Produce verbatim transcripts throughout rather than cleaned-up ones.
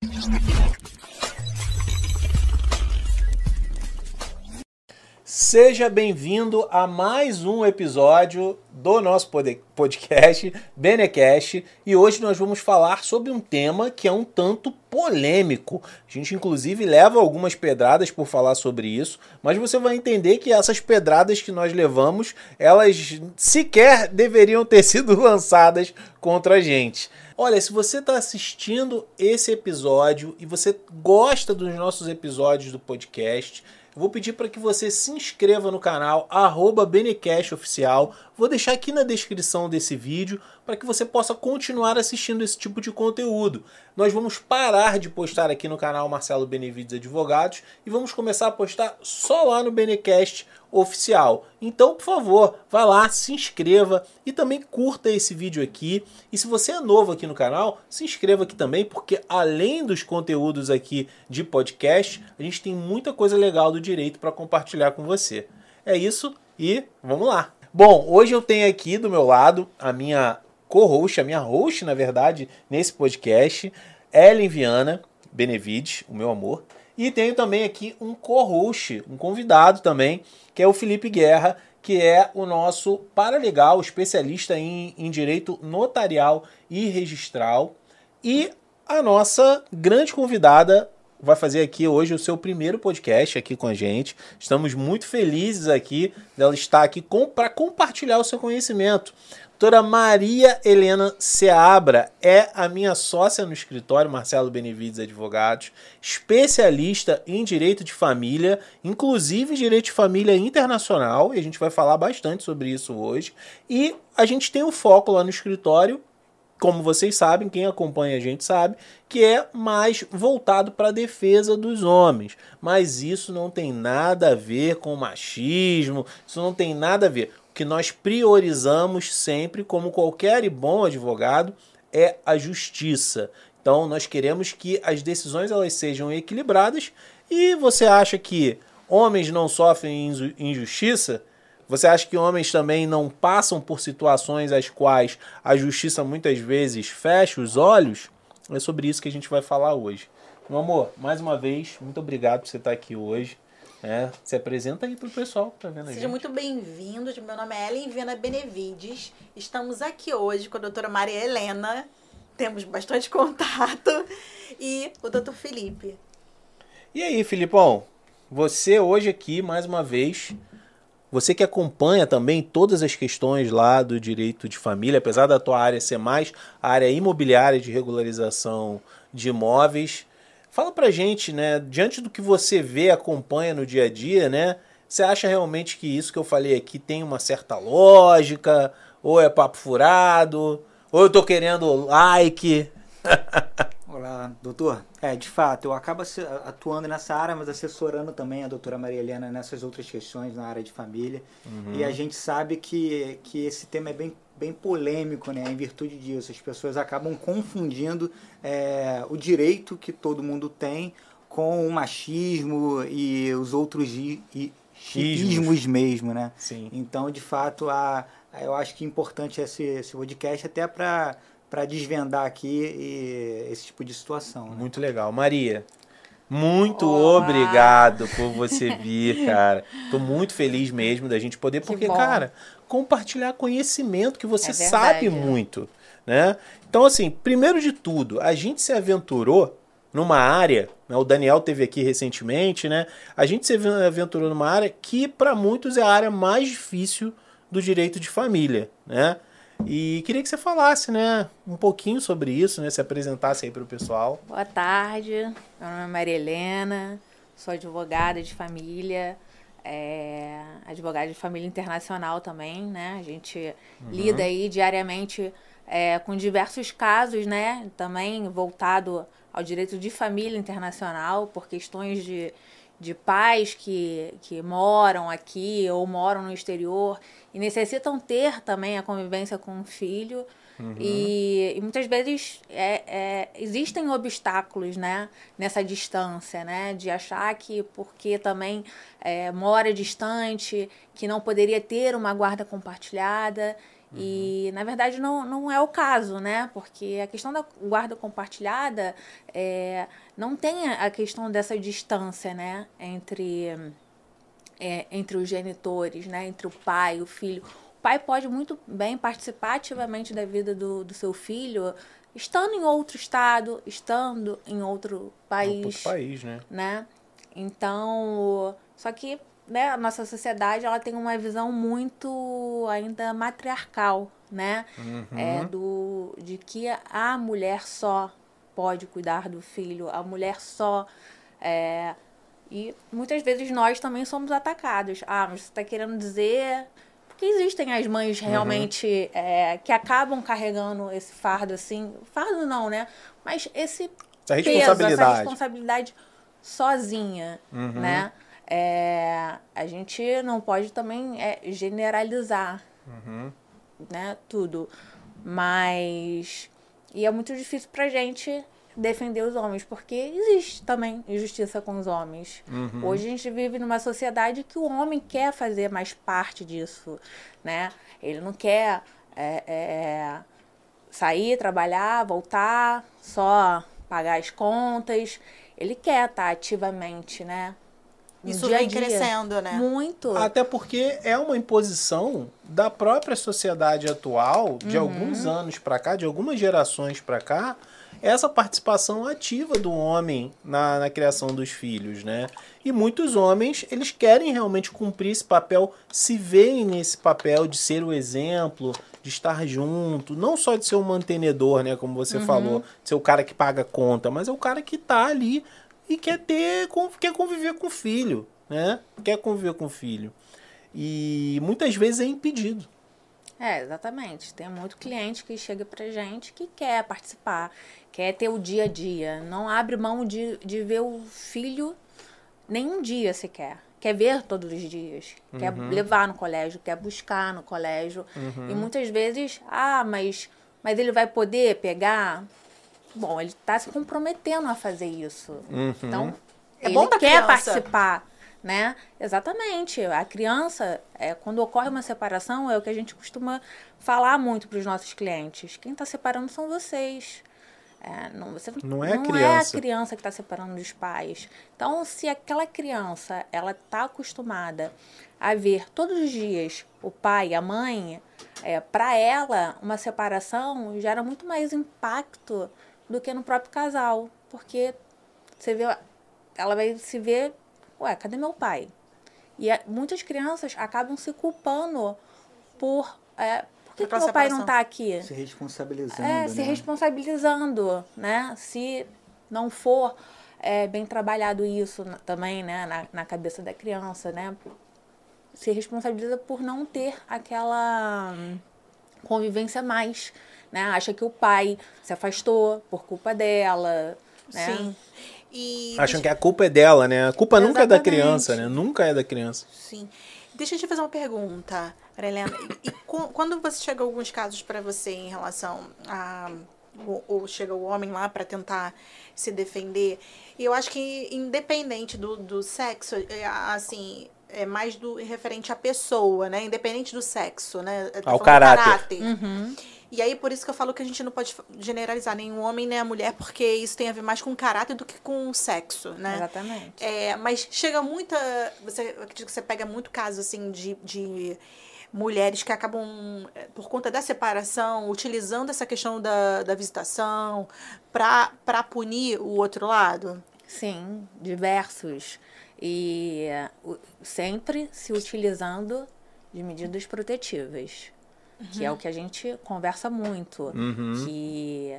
Seja bem-vindo a mais um episódio do nosso podcast, Benecast, e hoje nós vamos falar sobre um tema que é um tanto polêmico. A gente, inclusive, leva algumas pedradas por falar sobre isso, mas você vai entender que essas pedradas que nós levamos, elas sequer deveriam ter sido lançadas contra a gente. Olha, se você está assistindo esse episódio e você gosta dos nossos episódios do podcast, eu vou pedir para que você se inscreva no canal arroba Benecast Oficial. Vou deixar aqui na descrição desse vídeo para que você possa continuar assistindo esse tipo de conteúdo. Nós vamos parar de postar aqui no canal Marcelo Benevides Advogados e vamos começar a postar só lá no Benecast Oficial. Então, por favor, vá lá, se inscreva e também curta esse vídeo aqui. E se você é novo aqui no canal, se inscreva aqui também, porque além dos conteúdos aqui de podcast, a gente tem muita coisa legal do direito para compartilhar com você. É isso e vamos lá. Bom, hoje eu tenho aqui do meu lado a minha co-host, a minha host, na verdade, nesse podcast, Ellen Viana Benevides, o meu amor. E tenho também aqui um co-host, um convidado também, que é o Felipe Guerra, que é o nosso paralegal, especialista em, em direito notarial e registral. E a nossa grande convidada vai fazer aqui hoje o seu primeiro podcast aqui com a gente. Estamos muito felizes aqui dela estar aqui com, para compartilhar o seu conhecimento. Doutora Maria Helena Seabra é a minha sócia no escritório Marcelo Benevides Advogados, especialista em direito de família, inclusive direito de família internacional, e a gente vai falar bastante sobre isso hoje. E a gente tem um foco lá no escritório, como vocês sabem, quem acompanha a gente sabe, que é mais voltado para a defesa dos homens. Mas isso não tem nada a ver com machismo, isso não tem nada a ver. O que nós priorizamos sempre, como qualquer bom advogado, é a justiça. Então, nós queremos que as decisões elas sejam equilibradas. E você acha que homens não sofrem injustiça? Você acha que homens também não passam por situações às quais a justiça muitas vezes fecha os olhos? É sobre isso que a gente vai falar hoje. Meu amor, mais uma vez, muito obrigado por você estar aqui hoje. É, se apresenta aí pro pessoal que tá vendo a gente. Seja muito bem-vindo. Meu nome é Ellen Viana Benevides. Estamos aqui hoje com a doutora Maria Helena. Temos bastante contato. E o doutor Felipe. E aí, Filipão? Você hoje aqui, mais uma vez, você que acompanha também todas as questões lá do direito de família, apesar da tua área ser mais a área imobiliária de regularização de imóveis. Fala pra gente, né, diante do que você vê, acompanha no dia a dia, né, você acha realmente que isso que eu falei aqui tem uma certa lógica, ou é papo furado, ou eu tô querendo like? Olá, doutor. É, de fato, eu acabo atuando nessa área, mas assessorando também a doutora Maria Helena nessas outras questões na área de família. Uhum. E a gente sabe que, que esse tema é bem, bem polêmico, né? Em virtude disso, as pessoas acabam confundindo é, o direito que todo mundo tem com o machismo e os outros i, i, ismos mesmo, né? Sim. Então, de fato, a, eu acho que é importante esse, esse podcast até para para desvendar aqui e, esse tipo de situação. Né? Muito legal. Maria, muito Olá. Obrigado por você vir, cara. Tô muito feliz mesmo da gente poder, porque, cara, compartilhar conhecimento que você é sabe muito, né? Então, assim, primeiro de tudo, a gente se aventurou numa área, né? O Daniel teve aqui recentemente, né? A gente se aventurou numa área que, para muitos, é a área mais difícil do direito de família, né? E queria que você falasse, né, um pouquinho sobre isso, né, se apresentasse aí para o pessoal. Boa tarde, meu nome é Maria Helena, sou advogada de família, é, advogada de família internacional também, né, a gente uhum. lida aí diariamente é, com diversos casos, né, também voltado ao direito de família internacional, por questões de, de pais que, que moram aqui ou moram no exterior e necessitam ter também a convivência com o filho. Uhum. E, e muitas vezes é, é, existem obstáculos, né, nessa distância, né, de achar que porque também é, mora distante, que não poderia ter uma guarda compartilhada. Uhum. E, na verdade, não, não é o caso, né? Porque a questão da guarda compartilhada é, não tem a questão dessa distância, né? Entre, é, entre os genitores, né? Entre o pai e o filho. O pai pode muito bem participar ativamente da vida do, do seu filho, estando em outro estado, estando em outro país. Outro país, né? né? Então, só que, né, a nossa sociedade, ela tem uma visão muito ainda matriarcal, né? Uhum. É, do, de que a mulher só pode cuidar do filho, a mulher só... É, e muitas vezes nós também somos atacados. Ah, mas você está querendo dizer... Porque existem as mães realmente uhum. é, que acabam carregando esse fardo, assim... Fardo não, né? Mas esse essa peso, responsabilidade. essa responsabilidade sozinha, uhum. né? É, a gente não pode também é, generalizar, uhum. né? Tudo. Mas... E é muito difícil pra gente defender os homens, porque existe também injustiça com os homens. Uhum. Hoje a gente vive numa sociedade que o homem quer fazer mais parte disso, né? Ele não quer é, é, sair, trabalhar, voltar, só pagar as contas. Ele quer estar ativamente, né? No Isso dia a vem dia. crescendo, né? Muito. Até porque é uma imposição da própria sociedade atual, de Uhum. alguns anos para cá, de algumas gerações para cá, essa participação ativa do homem na, na criação dos filhos, né? E muitos homens, eles querem realmente cumprir esse papel, se veem nesse papel de ser o exemplo, de estar junto, não só de ser o mantenedor, né? Como você uhum. falou, de ser o cara que paga a conta, mas é o cara que tá ali e quer ter, quer conviver com o filho, né? Quer conviver com o filho. E muitas vezes é impedido. É, exatamente. Tem muito cliente que chega pra gente que quer participar, quer ter o dia a dia. Não abre mão de, de ver o filho nem um dia sequer. Quer ver todos os dias. Uhum. Quer levar no colégio, quer buscar no colégio. Uhum. E muitas vezes, ah, mas, mas ele vai poder pegar... Bom, ele está se comprometendo a fazer isso. Uhum. Então, é ele bom pra quer criança. participar, né? Exatamente. A criança, é, quando ocorre uma separação, é o que a gente costuma falar muito para os nossos clientes. Quem está separando são vocês. É, não, você, não é a não criança. é a criança que está separando dos pais. Então, se aquela criança ela está acostumada a ver todos os dias o pai e a mãe, é, para ela, uma separação gera muito mais impacto do que no próprio casal. Porque você vê, ela vai se ver, ué, cadê meu pai? E é, muitas crianças acabam se culpando por... É, por que, que meu pai não está aqui? Se responsabilizando, É, né? se responsabilizando, né? Se não for é, bem trabalhado isso também, né? Na, na cabeça da criança, né? Se responsabiliza por não ter aquela convivência mais, né? Acha que o pai se afastou por culpa dela, né? Sim. E acham que a culpa é dela, né? A culpa Exatamente. nunca é da criança, né? Nunca é da criança. Sim. Deixa eu te fazer uma pergunta, Helena. E, e quando você chega alguns casos para você em relação a ou, ou chega o homem lá para tentar se defender, eu acho que independente do, do sexo, é, assim, é mais do referente à pessoa, né? Independente do sexo, né? Ao caráter. caráter. Uhum. E aí, por isso que eu falo que a gente não pode generalizar nem o homem nem a mulher, porque isso tem a ver mais com o caráter do que com o sexo, né? Exatamente. É, mas chega muita... Você, eu acredito que você pega muito caso, assim, de, de mulheres que acabam, por conta da separação, utilizando essa questão da, da visitação para para punir o outro lado? Sim, diversos. E uh, sempre se utilizando de medidas protetivas. Uhum. Que é o que a gente conversa muito, uhum. que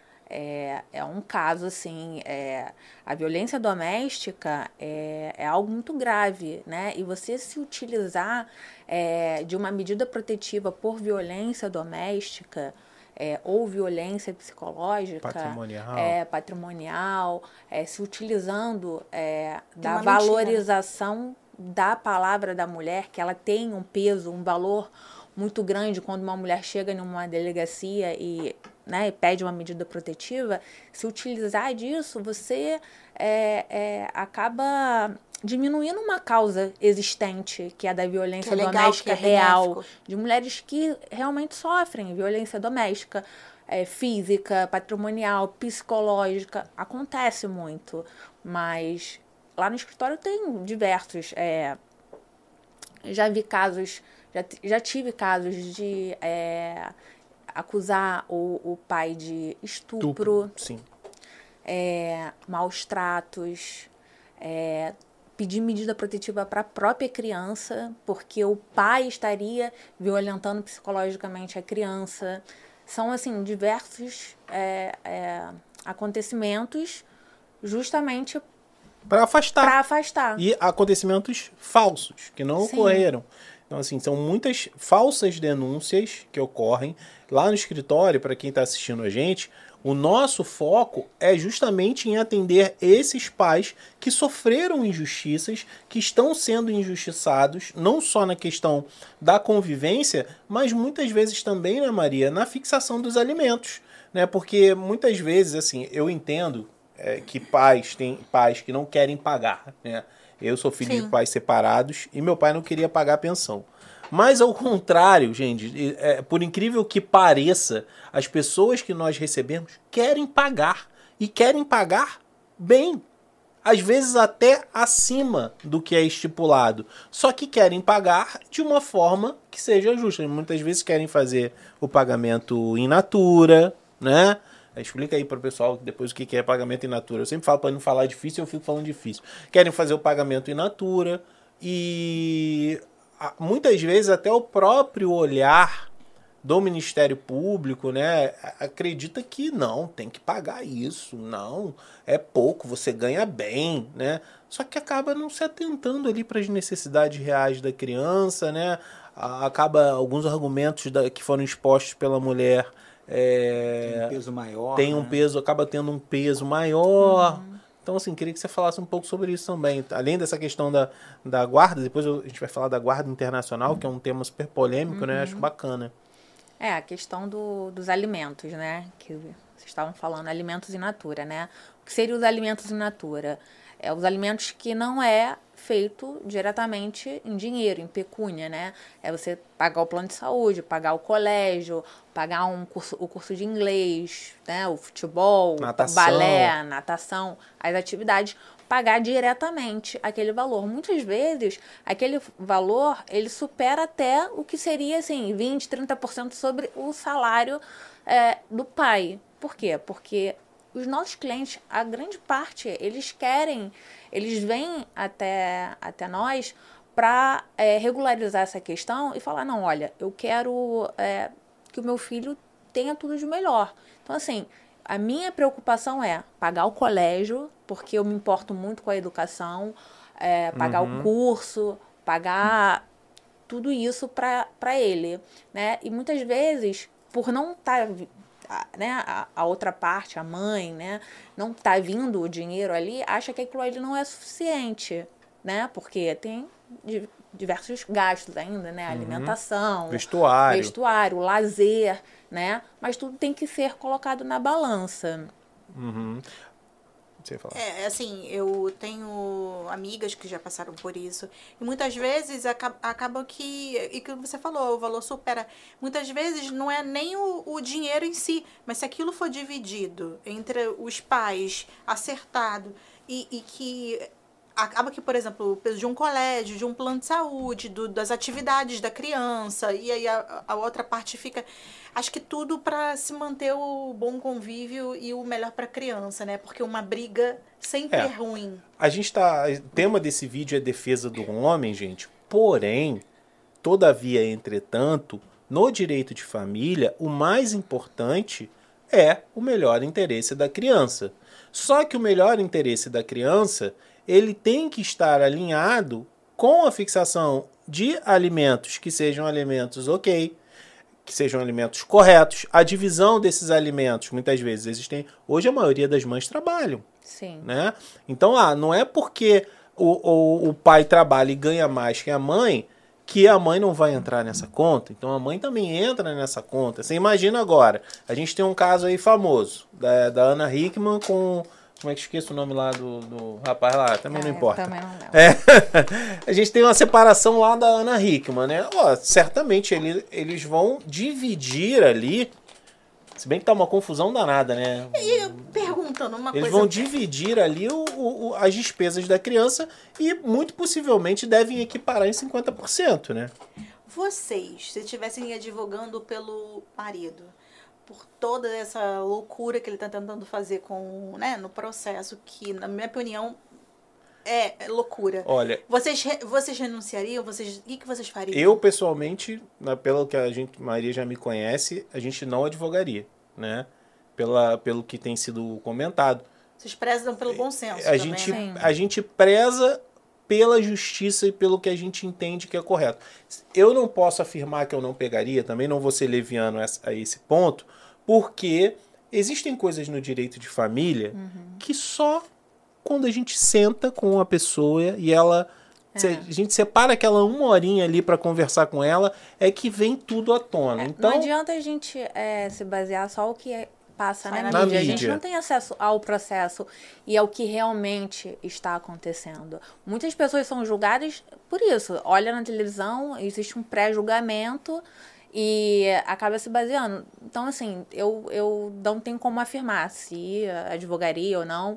é, é um caso, assim, é, a violência doméstica é, é algo muito grave, né? E você se utilizar é, de uma medida protetiva por violência doméstica é, ou violência psicológica, patrimonial, é, patrimonial é, se utilizando é, da valorização da palavra da mulher, que ela tem um peso, um valor muito grande quando uma mulher chega numa delegacia e né, e pede uma medida protetiva, se utilizar disso, você é, é, acaba diminuindo uma causa existente, que é a da violência Que é legal, doméstica que é real, benéfico. de mulheres que realmente sofrem violência doméstica, é, física, patrimonial, psicológica. Acontece muito, mas lá no escritório tem diversos. É, já vi casos, já, já tive casos de é, acusar o, o pai de estupro, Estupro, sim. é, maus tratos, é, pedir medida protetiva para a própria criança, porque o pai estaria violentando psicologicamente a criança. São, assim, diversos é, é, acontecimentos justamente Para afastar. para afastar. E acontecimentos falsos, que não Sim. ocorreram. Então, assim, são muitas falsas denúncias que ocorrem lá no escritório. Para quem está assistindo a gente, o nosso foco é justamente em atender esses pais que sofreram injustiças, que estão sendo injustiçados, não só na questão da convivência, mas muitas vezes também, né, Maria, na fixação dos alimentos, né? Porque muitas vezes, assim, eu entendo é, que pais têm pais que não querem pagar, né? Eu sou filho Sim. de pais separados e meu pai não queria pagar a pensão. Mas ao contrário, gente, é, por incrível que pareça, as pessoas que nós recebemos querem pagar. E querem pagar bem. Às vezes até acima do que é estipulado. Só que querem pagar de uma forma que seja justa. Muitas vezes querem fazer o pagamento in natura, né? Explica aí para o pessoal depois o que é pagamento in natura. Eu sempre falo para não falar difícil, eu fico falando difícil. Querem fazer o pagamento in natura e muitas vezes até o próprio olhar do Ministério Público, né, acredita que não, tem que pagar isso, não, é pouco, você ganha bem, né? Só que acaba não se atentando ali para as necessidades reais da criança, né? Acaba alguns argumentos da, que foram expostos pela mulher é, tem um peso maior. Tem um né? peso, acaba tendo um peso maior. Uhum. Então, assim, queria que você falasse um pouco sobre isso também. Além dessa questão da, da guarda, depois a gente vai falar da guarda internacional, que é um tema super polêmico, uhum. né? Acho bacana. É, a questão do, dos alimentos, né? Que vocês estavam falando, alimentos in natura, né? O que seriam os alimentos in natura? É os alimentos que não é feito diretamente em dinheiro, em pecúnia, né? É você pagar o plano de saúde, pagar o colégio, pagar um curso, o curso de inglês, né? O futebol, natação. balé, natação, as atividades, pagar diretamente aquele valor. Muitas vezes, aquele valor, ele supera até o que seria, assim, vinte, trinta por cento sobre o salário é, do pai. Por quê? Porque os nossos clientes, a grande parte, eles querem, eles vêm até, até nós para é, regularizar essa questão e falar, não, olha, eu quero é, que o meu filho tenha tudo de melhor. Então, assim, a minha preocupação é pagar o colégio, porque eu me importo muito com a educação, é, pagar uhum. o curso, pagar tudo isso para ele, né? E muitas vezes, por não estar... Tá, né, a, a outra parte, a mãe, né, não tá vindo o dinheiro ali, acha que aquilo ali não é suficiente, né, porque tem di, diversos gastos ainda, né, alimentação, uhum. vestuário, vestuário, lazer, né, mas tudo tem que ser colocado na balança. Uhum. Você fala. É, assim, eu tenho amigas que já passaram por isso. E muitas vezes acaba, acaba que, e que você falou, o valor supera. Muitas vezes não é nem o, o dinheiro em si, mas se aquilo for dividido entre os pais, acertado, e, e que acaba que, por exemplo, o peso de um colégio, de um plano de saúde, do, das atividades da criança, e aí a, a outra parte fica... Acho que tudo para se manter o bom convívio e o melhor para a criança, né? Porque uma briga sempre é, é ruim. A gente tá... O tema desse vídeo é defesa do homem, gente. Porém, todavia, entretanto, no direito de família, o mais importante é o melhor interesse da criança. Só que o melhor interesse da criança, ele tem que estar alinhado com a fixação de alimentos que sejam alimentos ok, que sejam alimentos corretos, a divisão desses alimentos, muitas vezes existem... Hoje a maioria das mães trabalham. Sim. Né? Então, ah, não é porque o, o, o pai trabalha e ganha mais que a mãe que a mãe não vai entrar nessa conta, então a mãe também entra nessa conta. Você imagina agora, a gente tem um caso aí famoso, da, da Ana Hickman com... Como é que esqueço o nome lá do, do rapaz lá? Também Ah, não eu importa. também não lembro. É. A gente tem uma separação lá da Ana Hickman, né? Ó, certamente ele, eles vão dividir ali, se bem que tá uma confusão danada, né? E perguntando uma Eles coisa... vão dividir ali o, o, o- as despesas da criança e muito possivelmente devem equiparar em cinquenta por cento, né? Vocês, se estivessem advogando pelo marido, por toda essa loucura que ele está tentando fazer com, né, no processo, que, na minha opinião, é loucura. Olha, Vocês, re- vocês renunciariam? Vocês, o que, que vocês fariam? eu pessoalmente, né, pelo que a gente, Maria já me conhece, a gente não advogaria, né? Pela, pelo que tem sido comentado. Vocês prezam pelo bom senso A também, gente, né? a gente preza pela justiça e pelo que a gente entende que é correto. Eu não posso afirmar que eu não pegaria, também não vou ser leviano a a esse ponto, porque existem coisas no direito de família que só quando a gente senta com a pessoa e ela... se a gente separa aquela uma horinha ali para conversar com ela, é que vem tudo à tona. É, Então, não adianta a gente é, se basear só o que é- passa Sai na, na mídia. A mídia. gente não tem acesso ao processo e ao que realmente está acontecendo. Muitas pessoas são julgadas por isso. Olha na televisão, existe um pré-julgamento e acaba se baseando. Então, assim, eu, eu não tenho como afirmar se advogaria ou não.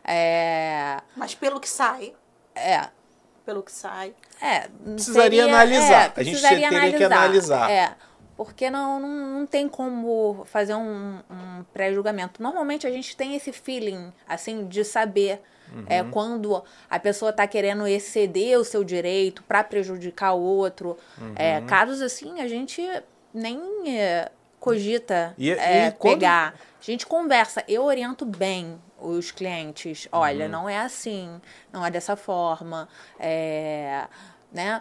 É, Mas pelo que sai, é, pelo que sai... é, Precisaria seria- analisar. é, A gente precisaria teria que analisar. É, porque não, não, não tem como fazer um, um pré-julgamento. Normalmente a gente tem esse feeling, assim, de saber é, quando a pessoa está querendo exceder o seu direito para prejudicar o outro. É, casos assim, a gente nem é, cogita E- é, e quando- pegar. A gente conversa, eu oriento bem os clientes. Olha, não é assim, não é dessa forma, é, né?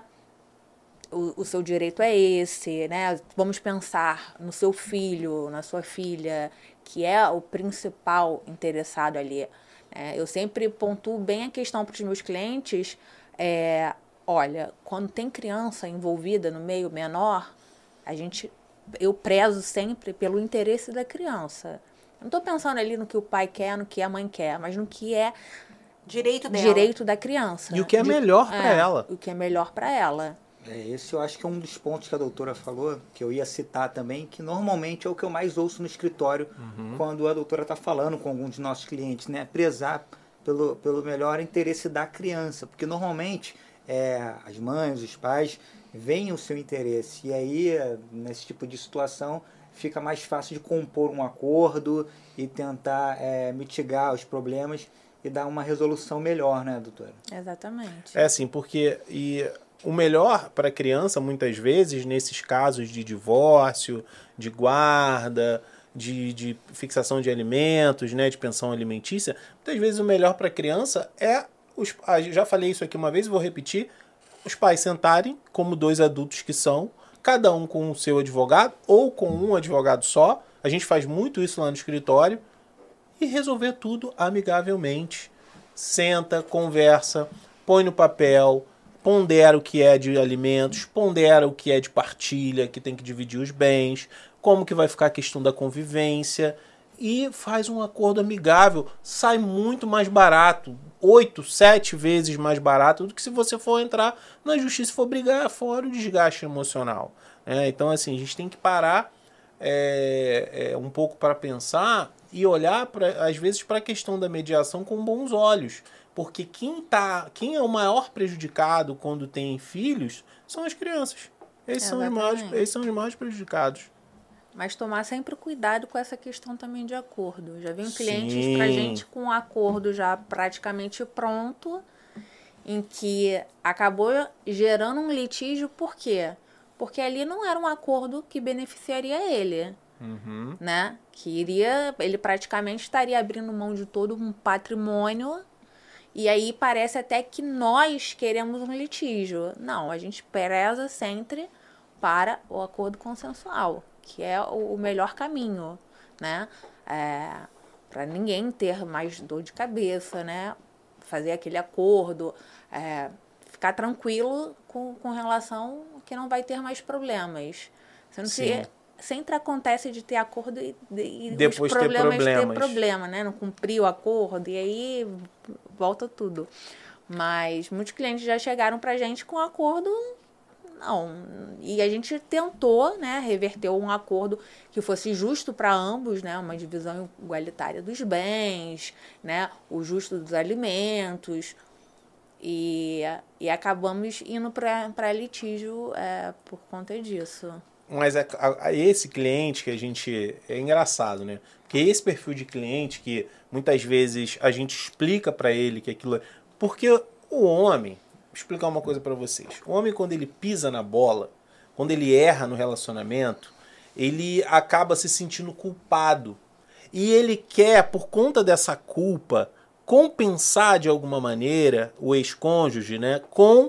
O, o seu direito é esse, né? Vamos pensar no seu filho, na sua filha, que é o principal interessado ali. É, eu sempre pontuo bem a questão para os meus clientes. É, olha, quando tem criança envolvida no meio menor, a gente, eu prezo sempre pelo interesse da criança. Eu não estou pensando ali no que o pai quer, no que a mãe quer, mas no que é Direito dela. direito da criança. E o que é De- melhor pra é, ela. O que é melhor para ela. É, esse eu acho que é um dos pontos que a doutora falou, que eu ia citar também, que normalmente é o que eu mais ouço no escritório quando a doutora está falando com alguns dos nossos clientes, né? Prezar pelo, pelo melhor interesse da criança, porque normalmente é, as mães, os pais veem o seu interesse, e aí, nesse tipo de situação, fica mais fácil de compor um acordo e tentar é, mitigar os problemas e dar uma resolução melhor, né, doutora? Exatamente. É assim, porque e o melhor para a criança, muitas vezes, nesses casos de divórcio, de guarda, de, de fixação de alimentos, né, de pensão alimentícia, muitas vezes o melhor para a criança é, os, ah, já falei isso aqui uma vez, vou repetir, os pais sentarem, como dois adultos que são, cada um com o seu advogado, ou com um advogado só, a gente faz muito isso lá no escritório, e resolver tudo amigavelmente. Senta, conversa, põe no papel, pondera o que é de alimentos, pondera o que é de partilha, que tem que dividir os bens, como que vai ficar a questão da convivência, e faz um acordo amigável. Sai muito mais barato, oito, sete vezes mais barato do que se você for entrar na justiça e for brigar fora o desgaste emocional. É, então, assim, a gente tem que parar é, é, um pouco para pensar e olhar, pra, às vezes, para a questão da mediação com bons olhos. Porque quem, tá, quem é o maior prejudicado quando tem filhos são as crianças. Eles são os, maiores, Exatamente. eles são os mais prejudicados. Mas tomar sempre cuidado com essa questão também de acordo. Já vem Sim. clientes pra gente com um acordo já praticamente pronto, em que acabou gerando um litígio, por quê? Porque ali não era um acordo que beneficiaria ele, Uhum. né? Que iria, ele praticamente estaria abrindo mão de todo um patrimônio, e aí parece até que nós queremos um litígio. Não, a gente preza sempre para o acordo consensual, que é o o melhor caminho, né? É, para ninguém ter mais dor de cabeça, né? Fazer aquele acordo, é, ficar ficar tranquilo com, com relação que não vai ter mais problemas. Sendo que sempre acontece de ter acordo e, e depois os problemas ter problemas. ter problema, né? Não cumprir o acordo e aí volta tudo. Mas muitos clientes já chegaram pra gente com acordo, não. E a gente tentou, né, reverter um acordo que fosse justo para ambos, né? Uma divisão igualitária dos bens, né? O justo dos alimentos. E, e acabamos indo para litígio é, por conta disso. Mas é, a, a esse cliente que a gente... É engraçado, né? Porque esse perfil de cliente que muitas vezes a gente explica para ele que aquilo... Porque o homem... Vou explicar uma coisa para vocês. O homem, quando ele pisa na bola, quando ele erra no relacionamento, ele acaba se sentindo culpado. E ele quer, por conta dessa culpa, compensar de alguma maneira o ex-cônjuge, né? Com...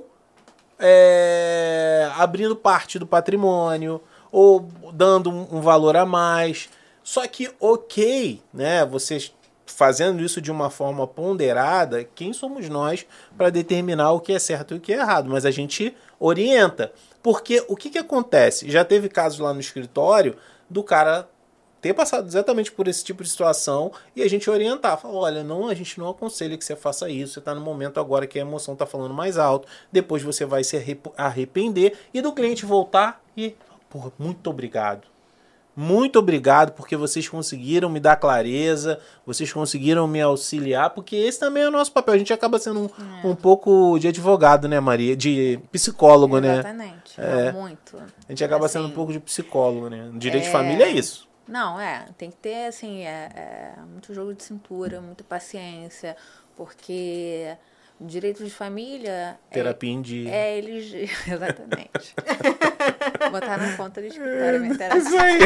É, abrindo parte do patrimônio ou dando um, um valor a mais. Só que, ok, né, vocês fazendo isso de uma forma ponderada, quem somos nós para determinar o que é certo e o que é errado? Mas a gente orienta. Porque o que, que acontece? Já teve casos lá no escritório do cara ter passado exatamente por esse tipo de situação e a gente orientar, falar, olha, não, a gente não aconselha que você faça isso, você está no momento agora que a emoção está falando mais alto, depois você vai se arrepender e do cliente voltar e, porra, muito obrigado. Muito obrigado porque vocês conseguiram me dar clareza, vocês conseguiram me auxiliar, porque esse também é o nosso papel. A gente acaba sendo um, é. um pouco de advogado, né, Maria? De psicólogo, Exatamente. né? Exatamente, é. muito. A gente acaba assim, sendo um pouco de psicólogo, né? Direito é... de família é isso. Não, é, tem que ter, assim, é, é, muito jogo de cintura, muita paciência, porque direito de família... Terapia é, em dia. É, eles... Exatamente. Botar na conta do escritório, minha terapia. Isso aí.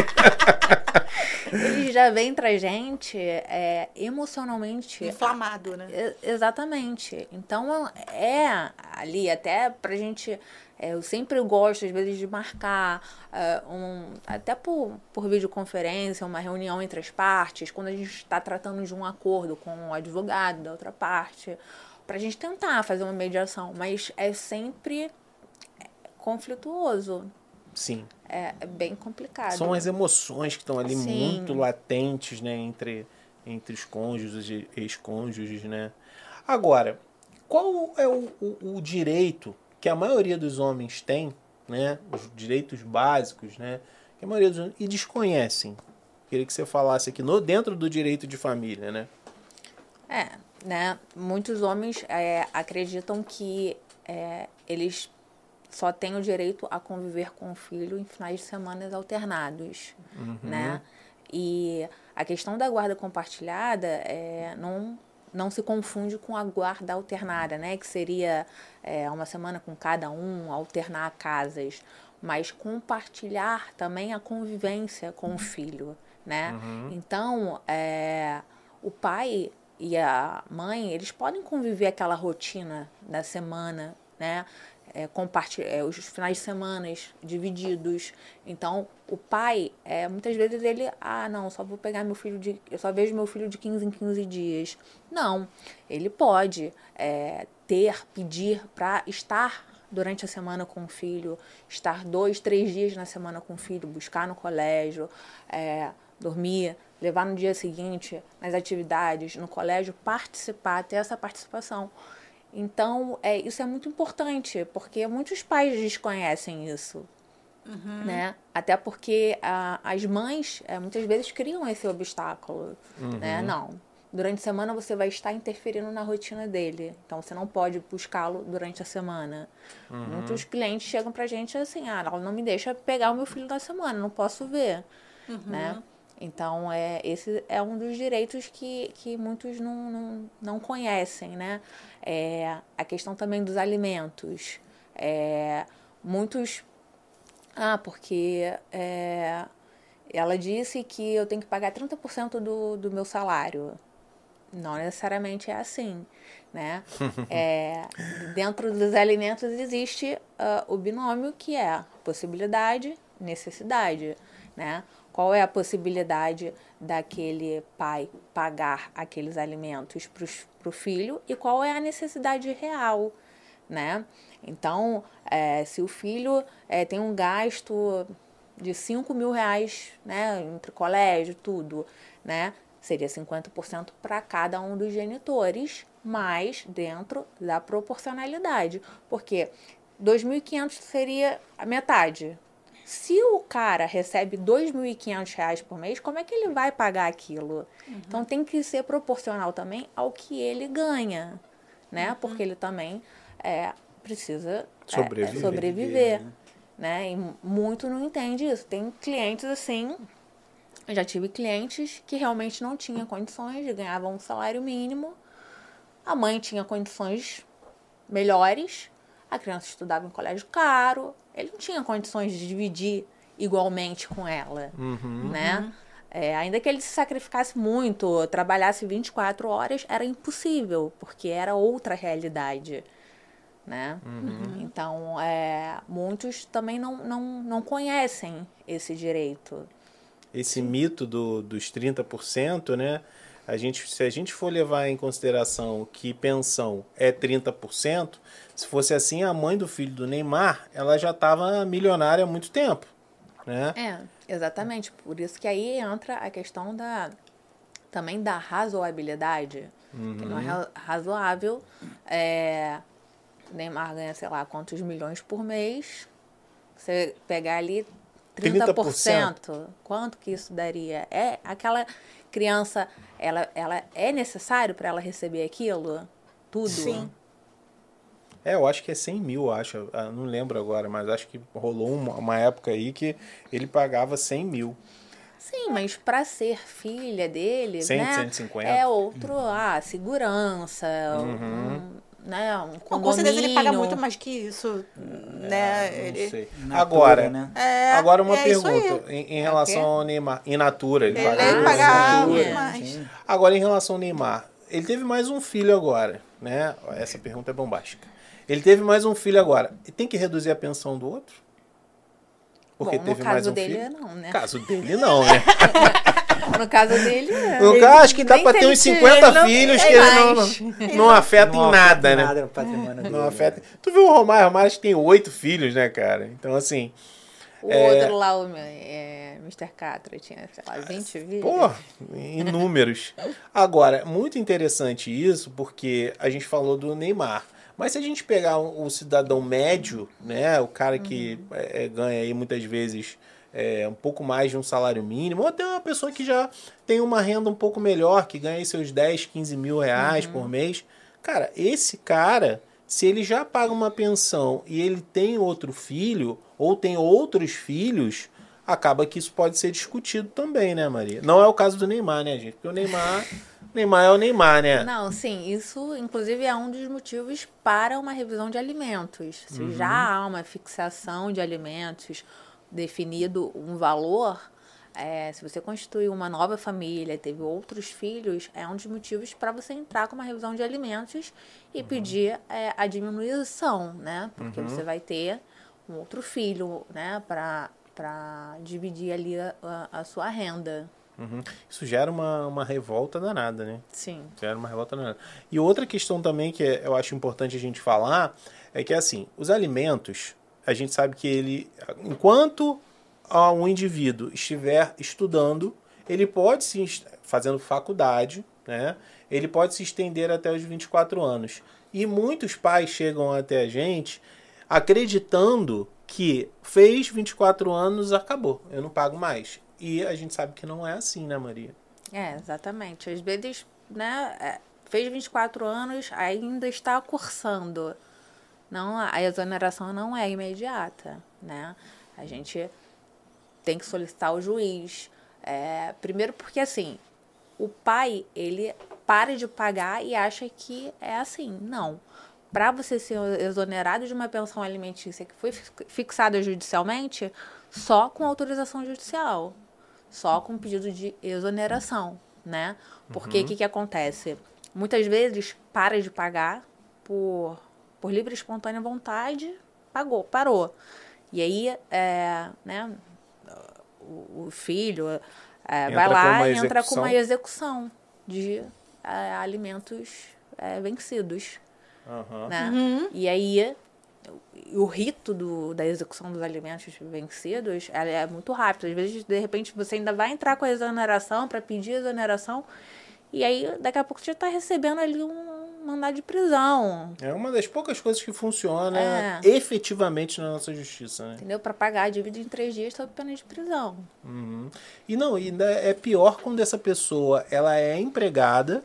Eles já vêm pra gente é, emocionalmente... Inflamado, né? É, exatamente. Então, é ali, até pra gente... É, eu sempre gosto, às vezes, de marcar, uh, um, até por, por videoconferência, uma reunião entre as partes, quando a gente está tratando de um acordo com o advogado da outra parte, para a gente tentar fazer uma mediação, mas é sempre conflituoso. Sim. É, é bem complicado. São as emoções que estão ali Sim. muito latentes, né, entre, entre os cônjuges e ex-cônjuges, né? Agora, qual é o, o, o direito que a maioria dos homens tem, né, os direitos básicos, né, que a maioria dos homens, e desconhecem? Queria que você falasse aqui no, dentro do direito de família, né? É, né, muitos homens é, acreditam que é, eles só têm o direito a conviver com o filho em finais de semana alternados, uhum. né? E a questão da guarda compartilhada é, não... não se confunde com a guarda alternada, né? Que seria é, uma semana com cada um, alternar casas, mas compartilhar também a convivência com o filho, né? Uhum. Então, é, o pai e a mãe, eles podem conviver aquela rotina da semana, né? É, compartilhar é, os finais de semana divididos. Então, o pai, é, muitas vezes ele, ah, não, só vou pegar meu filho de, eu só vejo meu filho de quinze em quinze dias. Não, ele pode é, ter, pedir para estar durante a semana com o filho, estar dois, três dias na semana com o filho, buscar no colégio, é, dormir, levar no dia seguinte nas atividades, no colégio, participar, ter essa participação. Então, é, isso é muito importante, porque muitos pais desconhecem isso, uhum. né? Até porque a, as mães, é, muitas vezes, criam esse obstáculo, uhum. né? Não, durante a semana você vai estar interferindo na rotina dele, então você não pode buscá-lo durante a semana. Uhum. Muitos clientes chegam pra gente assim, ah, ela não me deixa pegar o meu filho na semana, não posso ver, uhum. né? Então, é, esse é um dos direitos que, que muitos não, não, não conhecem, né? É, a questão também dos alimentos. É, muitos... Ah, porque é, ela disse que eu tenho que pagar trinta por cento do, do meu salário. Não necessariamente é assim, né? É, dentro dos alimentos existe uh, o binômio que é possibilidade, necessidade, né? Qual é a possibilidade daquele pai pagar aqueles alimentos para o filho e qual é a necessidade real, né? Então, é, se o filho é, tem um gasto de cinco mil reais, né, entre colégio, tudo, né, seria cinquenta por cento para cada um dos genitores, mas dentro da proporcionalidade, porque dois mil e quinhentos seria a metade. Se o cara recebe dois mil e quinhentos reais por mês, como é que ele vai pagar aquilo? Uhum. Então, tem que ser proporcional também ao que ele ganha, né? Uhum. Porque ele também é, precisa sobreviver. É, sobreviver né? Né? E muito não entende isso. Tem clientes assim, eu já tive clientes que realmente não tinham condições de ganhar um salário mínimo. A mãe tinha condições melhores, a criança estudava em colégio caro, ele não tinha condições de dividir igualmente com ela, uhum, né? Uhum. É, ainda que ele se sacrificasse muito, trabalhasse vinte e quatro horas, era impossível, porque era outra realidade, né? Uhum. Então, é, muitos também não, não, não conhecem esse direito. Esse Sim. mito do, dos trinta por cento, né? A gente, se a gente for levar em consideração que pensão é trinta por cento, se fosse assim, a mãe do filho do Neymar, ela já estava milionária há muito tempo, né? É, exatamente. Por isso que aí entra a questão da, também da razoabilidade. Uhum. Que não é razoável. É, Neymar ganha, sei lá, quantos milhões por mês. Você pegar ali trinta por cento, trinta por cento. Quanto que isso daria? É aquela criança, ela, ela é necessário para ela receber aquilo? Tudo? Sim. É, eu acho que é cem mil, acho. Eu não lembro agora, mas acho que rolou uma, uma época aí que ele pagava cem mil. Sim, mas para ser filha dele, cem, né? cento e cinquenta. É outro, ah, segurança, uhum. um, né, um condomínio. Com certeza ele paga muito mais que isso, né? É, não ele... sei. Natura, agora, né? É, agora uma é pergunta em, em relação é ao Neymar. In natura, ele, ele paga, paga muito muito mais. Agora, em relação ao Neymar, ele teve mais um filho agora, né? Essa pergunta é bombástica. Ele teve mais um filho agora. E tem que reduzir a pensão do outro? Porque Bom, teve no caso mais um dele, filho? não, né? No caso dele, não, né? No caso dele, no caso, acho que dá pra ter uns cinquenta não, filhos que ele não, não, não afeta não em nada, afeta né? Nada no patrimônio não dele, afeta. né? Tu viu o Romário? O Romário acho que tem oito filhos, né, cara? Então, assim... O é... outro lá, o é, mister Catra, tinha, sei lá, vinte vídeos. Pô, inúmeros. Agora, muito interessante isso, porque a gente falou do Neymar. Mas se a gente pegar o um, um cidadão médio, né, o cara que uhum. é, ganha aí muitas vezes é, um pouco mais de um salário mínimo, ou até uma pessoa que já tem uma renda um pouco melhor, que ganha aí seus dez, quinze mil reais uhum. por mês, cara, esse cara, se ele já paga uma pensão e ele tem outro filho, ou tem outros filhos, acaba que isso pode ser discutido também, né, Maria? Não é o caso do Neymar, né, gente? Porque o Neymar... Neymar é o Neymar, né? Não, sim, isso inclusive é um dos motivos para uma revisão de alimentos. Se uhum. já há uma fixação de alimentos, definido um valor, é, se você constituiu uma nova família, teve outros filhos, é um dos motivos para você entrar com uma revisão de alimentos e uhum. pedir é, a diminuição, né? Porque uhum. você vai ter um outro filho, né? Para para dividir ali a, a, a sua renda. Uhum. Isso gera uma, uma revolta danada, né? Sim. Gera uma revolta danada. E outra questão também que eu acho importante a gente falar é que, assim, os alimentos, a gente sabe que ele, enquanto um indivíduo estiver estudando, ele pode se, fazendo faculdade, né? Ele pode se estender até os vinte e quatro anos. E muitos pais chegam até a gente acreditando que fez vinte e quatro anos, acabou, eu não pago mais. E a gente sabe que não é assim, né, Maria? É, exatamente. Às vezes, né, fez vinte e quatro anos, ainda está cursando. Não, a exoneração não é imediata, né? A gente tem que solicitar ao juiz. É, primeiro porque, assim, o pai, ele para de pagar e acha que é assim. Não. Para você ser exonerado de uma pensão alimentícia que foi fixada judicialmente, só com autorização judicial. Só com pedido de exoneração, né? Porque o uhum. que, que acontece? Muitas vezes para de pagar por, por livre e espontânea vontade, pagou, parou. E aí, é, né, o, o filho é, vai lá e entra com uma execução de é, alimentos é, vencidos. Uhum. Né? Uhum. E aí, o rito do, da execução dos alimentos vencidos, ela é muito rápido. Às vezes, de repente, você ainda vai entrar com a exoneração para pedir a exoneração, e aí, daqui a pouco, você já está recebendo ali um mandado de prisão. É uma das poucas coisas que funciona É. efetivamente na nossa justiça, né? Entendeu? Para pagar a dívida em três dias sob pena de prisão. Uhum. E não, ainda é pior quando essa pessoa ela é empregada.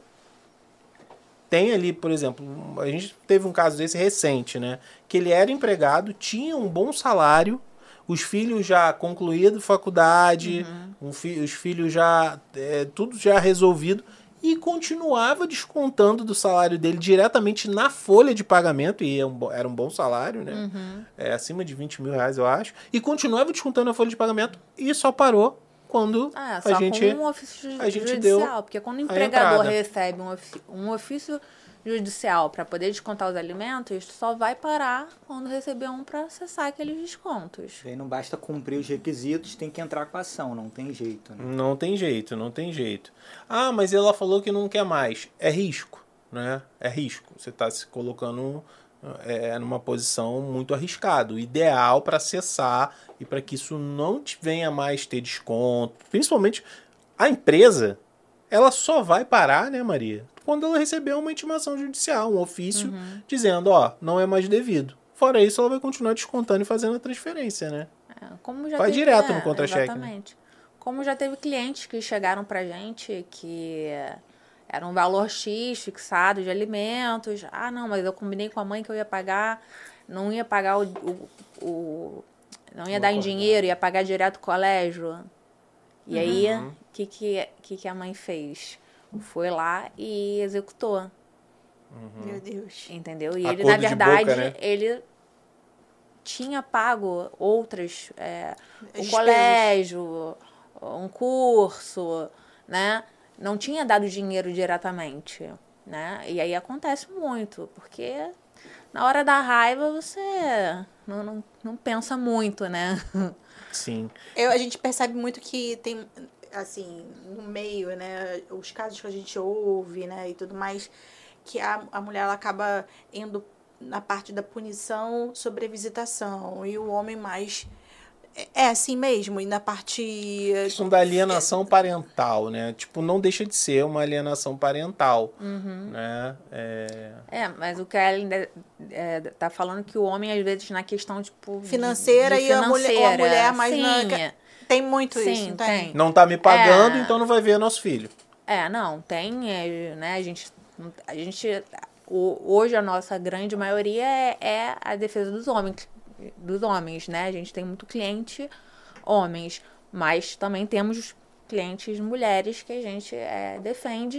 Tem ali, por exemplo, a gente teve um caso desse recente, né? Que ele era empregado, tinha um bom salário, os filhos já concluído faculdade, Uhum. um fi, os filhos já, é, tudo já resolvido, e continuava descontando do salário dele diretamente na folha de pagamento, e é um, era um bom salário, né? Uhum. É, acima de vinte mil reais, eu acho, e continuava descontando a folha de pagamento, e só parou quando Ah, a só gente... com um ofício a gente judicial. deu Porque quando o a empregador entrada. recebe um, ofi- um ofício judicial para poder descontar os alimentos, só vai parar quando receber um para acessar aqueles descontos. E aí não basta cumprir os requisitos, tem que entrar com a ação, não tem jeito, né? Não tem jeito, não tem jeito. Ah, mas ela falou que não quer mais. É risco, né? É risco. Você está se colocando é, numa posição muito arriscada. O ideal para cessar e para que isso não te venha mais ter desconto. Principalmente a empresa, ela só vai parar, né, Maria? Quando ela receber uma intimação judicial, um ofício Uhum. dizendo, ó, não é mais devido. Fora isso, ela vai continuar descontando e fazendo a transferência, né? É, como já Vai teve, direto é, no contra-cheque, né? Exatamente. Como já teve clientes que chegaram pra gente que era um valor X fixado de alimentos. Ah, não, mas eu combinei com a mãe que eu ia pagar, não ia pagar o... o, o não ia O dar em acordado. dinheiro, ia pagar direto do colégio. E aí, Uhum. o que, que, que, que a mãe fez? Foi lá e executou. Meu Deus. Entendeu? E Acordo ele, na de verdade, boca, né? ele tinha pago outras, é, o Despesas. colégio, um curso, né? Não tinha dado dinheiro diretamente, né? E aí acontece muito, porque na hora da raiva você não, não, não pensa muito, né? Sim. Eu, a gente percebe muito que tem, assim, no meio, né, os casos que a gente ouve, né, e tudo mais, que a, a mulher ela acaba indo na parte da punição sobre a visitação e o homem mais é, é assim mesmo, e na parte Questão da alienação parental, né? Tipo, não deixa de ser uma alienação parental, né? É... É, mas o que a Ellen é, tá falando que o homem, às vezes, na questão, tipo... de- financeira de e a mulher, ou a mulher mais sim, na, tem muito sim, isso, não tem? tem. Não tá me pagando, É. então não vai ver nosso filho. É, não, tem, é, né, a gente, a gente, o, hoje a nossa grande maioria é, é a defesa dos homens, dos homens, né, a gente tem muito cliente homens, mas também temos clientes mulheres que a gente é, defende,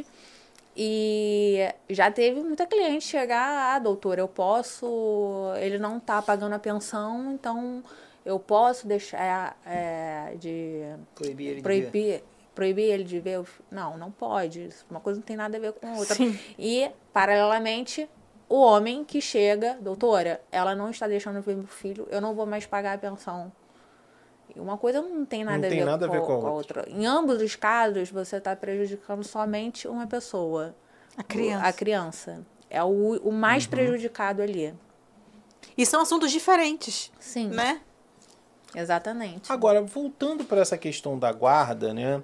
e já teve muita cliente chegar, ah, doutor, eu posso, ele não tá pagando a pensão, então eu posso deixar é, de Proibir ele de ver. proibir, proibir ele de ver o fi- Não, não pode. Isso, uma coisa não tem nada a ver com a outra. Sim. E, paralelamente, o homem que chega, doutora, ela não está deixando eu ver meu filho, eu não vou mais pagar a pensão. E uma coisa não tem nada, Não a, tem ver nada a com, ver com a com a outra. Em ambos os casos, você está prejudicando somente uma pessoa. A criança. A criança. É o, o mais Uhum. prejudicado ali. E são assuntos diferentes, Sim, né? exatamente. Agora, voltando para essa questão da guarda, né?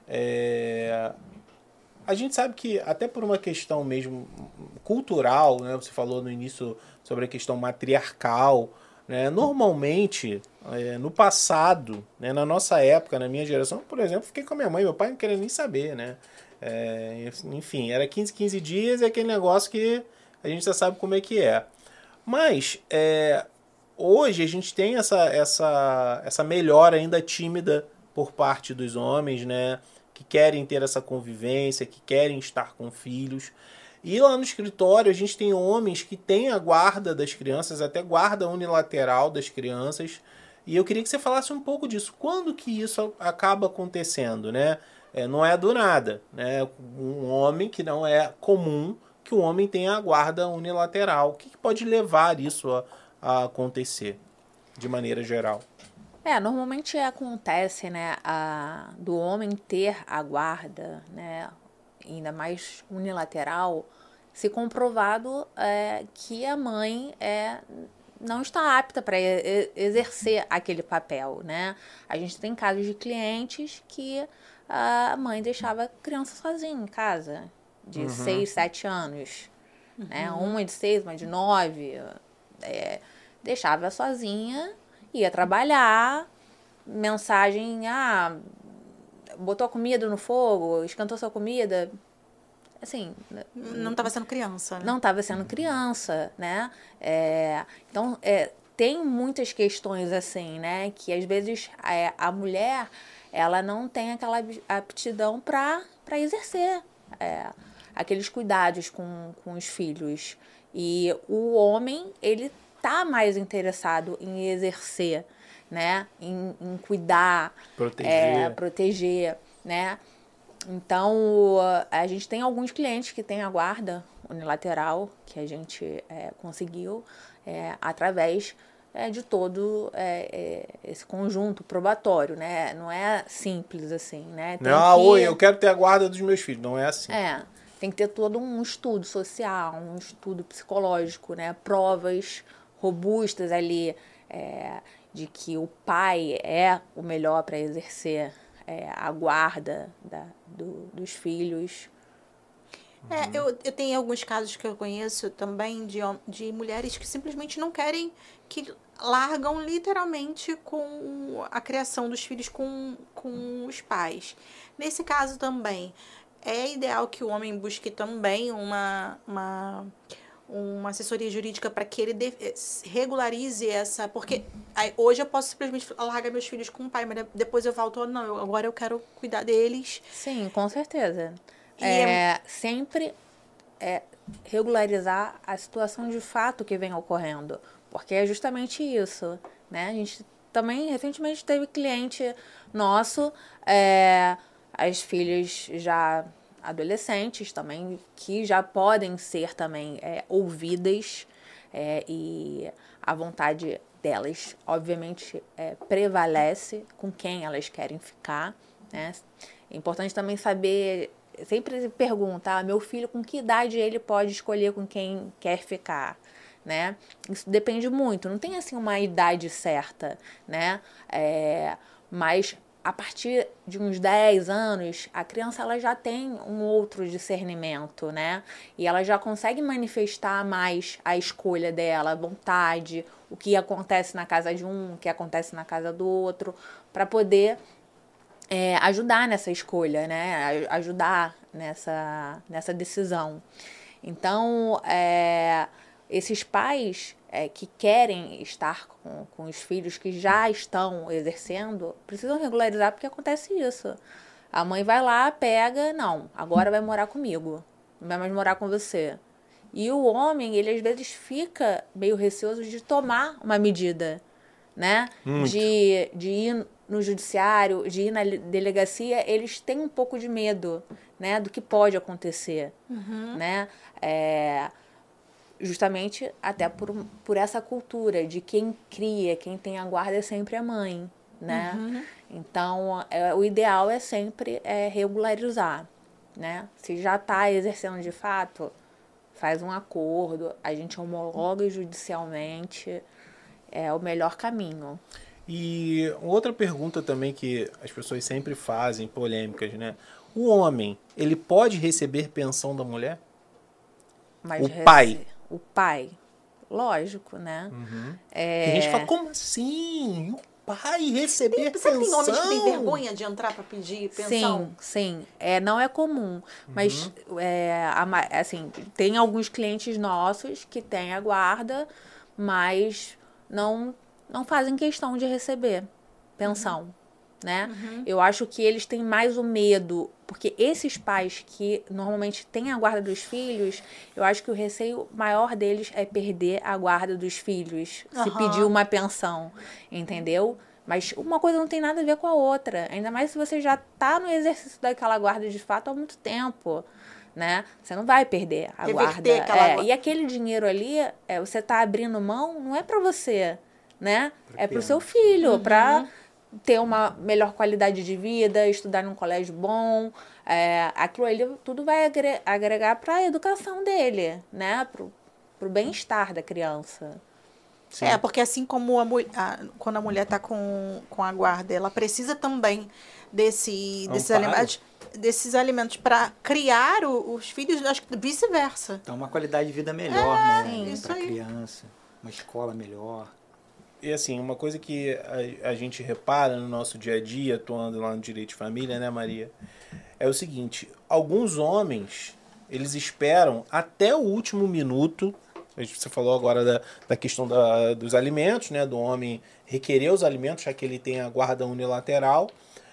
é, A gente sabe que, até por uma questão mesmo cultural, né? Você falou no início sobre a questão matriarcal, né? Normalmente, é, no passado, né? Na nossa época, na minha geração, por exemplo, fiquei com a minha mãe, meu pai não queria nem saber, né? É, enfim, era quinze, quinze dias e aquele negócio que a gente já sabe como é que é. Mas, é, hoje a gente tem essa, essa, essa melhora ainda tímida por parte dos homens, né? Que querem ter essa convivência, que querem estar com filhos. E lá no escritório a gente tem homens que têm a guarda das crianças, até guarda unilateral das crianças. E eu queria que você falasse um pouco disso. Quando que isso acaba acontecendo, né? É, não é do nada, né? Um homem que não é comum que o homem tenha a guarda unilateral. O que, que pode levar isso a, a acontecer, de maneira geral? É, normalmente acontece, né, a, do homem ter a guarda, né, ainda mais unilateral, se comprovado é, que a mãe é, não está apta para exercer aquele papel, né? A gente tem casos de clientes que a mãe deixava a criança sozinha em casa, de Uhum. seis, sete anos. Uhum. Né? Uma de seis, uma de nove. É, deixava sozinha, ia trabalhar, mensagem, ah, botou a comida no fogo, esquentou sua comida. Assim, Não estava sendo criança, né? não estava sendo criança, né? É, então, é, tem muitas questões assim, né? Que às vezes é, a mulher, ela não tem aquela aptidão para para exercer é, aqueles cuidados com, com os filhos. E o homem, ele tá mais interessado em exercer, né? Em, em cuidar, Proteger. É, proteger, né? Então, a gente tem alguns clientes que têm a guarda unilateral, que a gente é, conseguiu é, através é, de todo é, é, esse conjunto probatório, né? Não é simples assim, né? Tem Não, ah, que, oi, eu quero ter a guarda dos meus filhos. Não é assim. É, tem que ter todo um estudo social, um estudo psicológico, né? Provas robustas ali é, de que o pai é o melhor para exercer é, a guarda da, do, dos filhos. É, eu, eu tenho alguns casos que eu conheço também de, de mulheres que simplesmente não querem, que largam literalmente com a criação dos filhos com, com os pais. Nesse caso também, é ideal que o homem busque também uma, uma, uma assessoria jurídica para que ele de, regularize essa... Porque aí, hoje eu posso simplesmente largar meus filhos com o pai, mas depois eu volto, não, eu, agora eu quero cuidar deles. Sim, com certeza. E É, é- sempre é, regularizar a situação de fato que vem ocorrendo, porque é justamente isso, né? A gente também recentemente teve cliente nosso, é, as filhas já adolescentes também, que já podem ser também é, ouvidas é, e a vontade delas, obviamente, é, prevalece com quem elas querem ficar, né? É importante também saber... Sempre pergunta, ah, meu filho, com que idade ele pode escolher com quem quer ficar, né? Isso depende muito, não tem assim uma idade certa, né? É, mas a partir de uns dez anos, a criança ela já tem um outro discernimento, né? E ela já consegue manifestar mais a escolha dela, a vontade, o que acontece na casa de um, o que acontece na casa do outro, para poder... É, ajudar nessa escolha, né? Ajudar nessa, nessa decisão. Então, é, esses pais é, que querem estar com, com os filhos que já estão exercendo, precisam regularizar porque acontece isso. A mãe vai lá, pega, não, agora vai morar comigo, não vai mais morar com você. E o homem, ele às vezes fica meio receoso de tomar uma medida, né? Muito. De, de ir no judiciário, de ir na delegacia, eles têm um pouco de medo, né, do que pode acontecer, Uhum. né, é, justamente até por, por essa cultura de quem cria, quem tem a guarda é sempre a mãe, né, Uhum. então é, o ideal é sempre é, regularizar, né, se já está exercendo de fato, faz um acordo, a gente homologa judicialmente, é o melhor caminho. E outra pergunta também que as pessoas sempre fazem, polêmicas, né? O homem, ele pode receber pensão da mulher? Mas O rece- pai. O pai, lógico, né? Uhum. É... E a gente fala, como assim? O pai receber Tem, sabe que tem pensão? homens que têm vergonha de entrar para pedir pensão? Sim, sim. É, não é comum. Mas, é, a ma- assim, tem alguns clientes nossos que têm a guarda, mas não, não fazem questão de receber pensão, né? Eu acho que eles têm mais o medo, porque esses pais que normalmente têm a guarda dos filhos, eu acho que o receio maior deles é perder a guarda dos filhos, se Aham. pedir uma pensão, entendeu? Mas uma coisa não tem nada a ver com a outra, ainda mais se você já está no exercício daquela guarda de fato há muito tempo, né? Você não vai perder a Reverter guarda. aquela É, gua- e aquele dinheiro ali, é, você está abrindo mão, não é para você, né? É para o seu filho, para ter uma melhor qualidade de vida, estudar num colégio bom, é, aquilo ali tudo vai agregar para a educação dele, né? Pro, pro bem-estar da criança. Sim. É, porque assim como a, a, quando a mulher está com, com a guarda, ela precisa também desse, desses alimentos, desses alimentos para criar o, os filhos, acho que vice-versa. Então, uma qualidade de vida melhor, é, né? Para a criança, uma escola melhor. E assim, uma coisa que a, a gente repara no nosso dia a dia, atuando lá no Direito de Família, né, Maria? É o seguinte, alguns homens, eles esperam até o último minuto. Você falou agora da, da questão da, dos alimentos, né? Do homem requerer os alimentos, já que ele tem a guarda unilateral.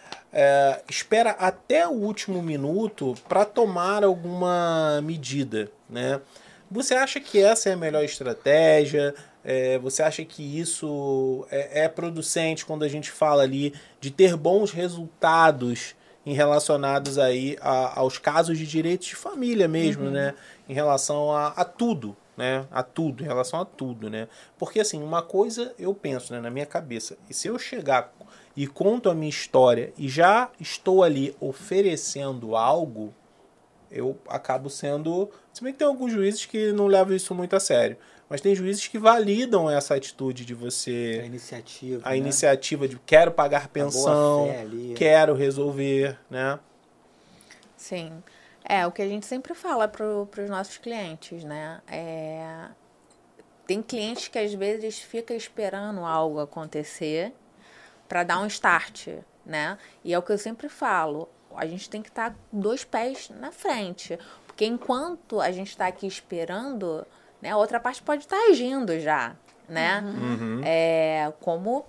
É, espera até o último minuto para tomar alguma medida, né? Você acha que essa é a melhor estratégia? É, você acha que isso é, é producente quando a gente fala ali de ter bons resultados em relacionados aí a, aos casos de direitos de família mesmo, uhum. né? Em relação a, a tudo, né? A tudo, em relação a tudo, né? Porque assim, uma coisa eu penso, né, na minha cabeça, e se eu chegar e conto a minha história e já estou ali oferecendo algo, eu acabo sendo... Se bem que tem alguns juízes que não levam isso muito a sério, mas tem juízes que validam essa atitude de você... A iniciativa, A né? iniciativa de quero pagar pensão, ali, quero resolver, né? Sim. É, o que a gente sempre fala para os nossos clientes, né? É... Tem clientes que às vezes ficam esperando algo acontecer para dar um start, né? E é o que eu sempre falo, a gente tem que estar dois pés na frente, porque enquanto a gente está aqui esperando, né, a outra parte pode estar agindo já, né? Uhum. É, como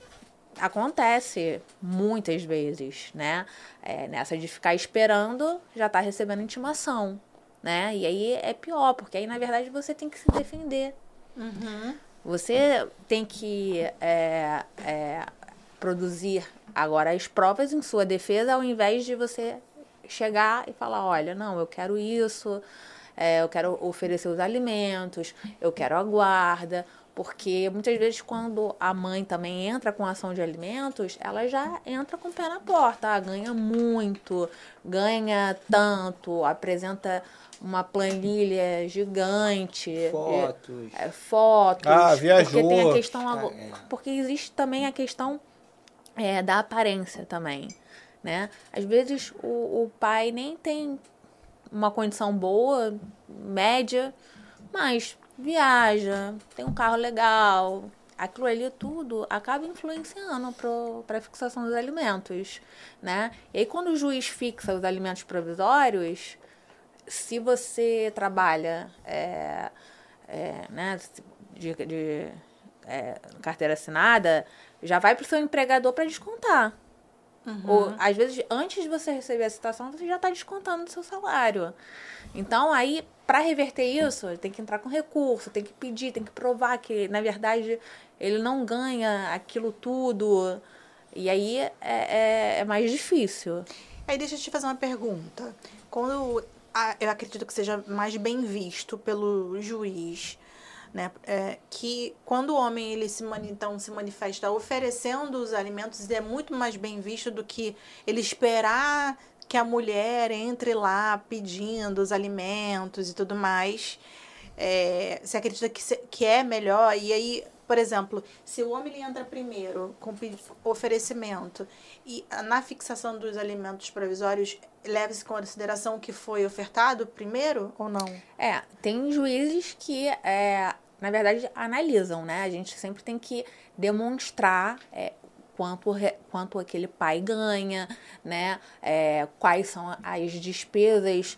acontece muitas vezes, né? É, nessa de ficar esperando, já está recebendo intimação, né? E aí é pior, porque aí na verdade você tem que se defender. Uhum. Você tem que é, é, produzir agora as provas em sua defesa, ao invés de você chegar e falar, olha, não, eu quero isso, é, eu quero oferecer os alimentos, eu quero a guarda, porque muitas vezes quando a mãe também entra com ação de alimentos, ela já entra com o pé na porta, ganha muito, ganha tanto, apresenta uma planilha gigante, fotos, é, fotos, ah, viajou. Porque tem a questão, ah, é. porque existe também a questão é, da aparência também, né? Às vezes o, o pai nem tem uma condição boa, média, mas viaja, tem um carro legal, aquilo ali tudo acaba influenciando para a fixação dos alimentos, né? E aí quando o juiz fixa os alimentos provisórios, se você trabalha é, é, né, de, de é, carteira assinada, já vai para o seu empregador para descontar. Uhum. Ou, às vezes, antes de você receber a citação, você já está descontando do seu salário. Então, aí, para reverter isso, tem que entrar com recurso, tem que pedir, tem que provar que, na verdade, ele não ganha aquilo tudo. E aí é, é, é mais difícil. Aí, deixa eu te fazer uma pergunta. Quando a, eu acredito que seja mais bem visto pelo juiz, né, é, que quando o homem ele se, então, se manifesta oferecendo os alimentos, é muito mais bem visto do que ele esperar que a mulher entre lá pedindo os alimentos e tudo mais. É, você acredita que, se, que é melhor? E aí, por exemplo, se o homem ele entra primeiro com oferecimento e na fixação dos alimentos provisórios, leva-se em consideração o que foi ofertado primeiro ou não? É, tem juízes que, é, na verdade, analisam, né? A gente sempre tem que demonstrar é, quanto, quanto aquele pai ganha, né? É, quais são as despesas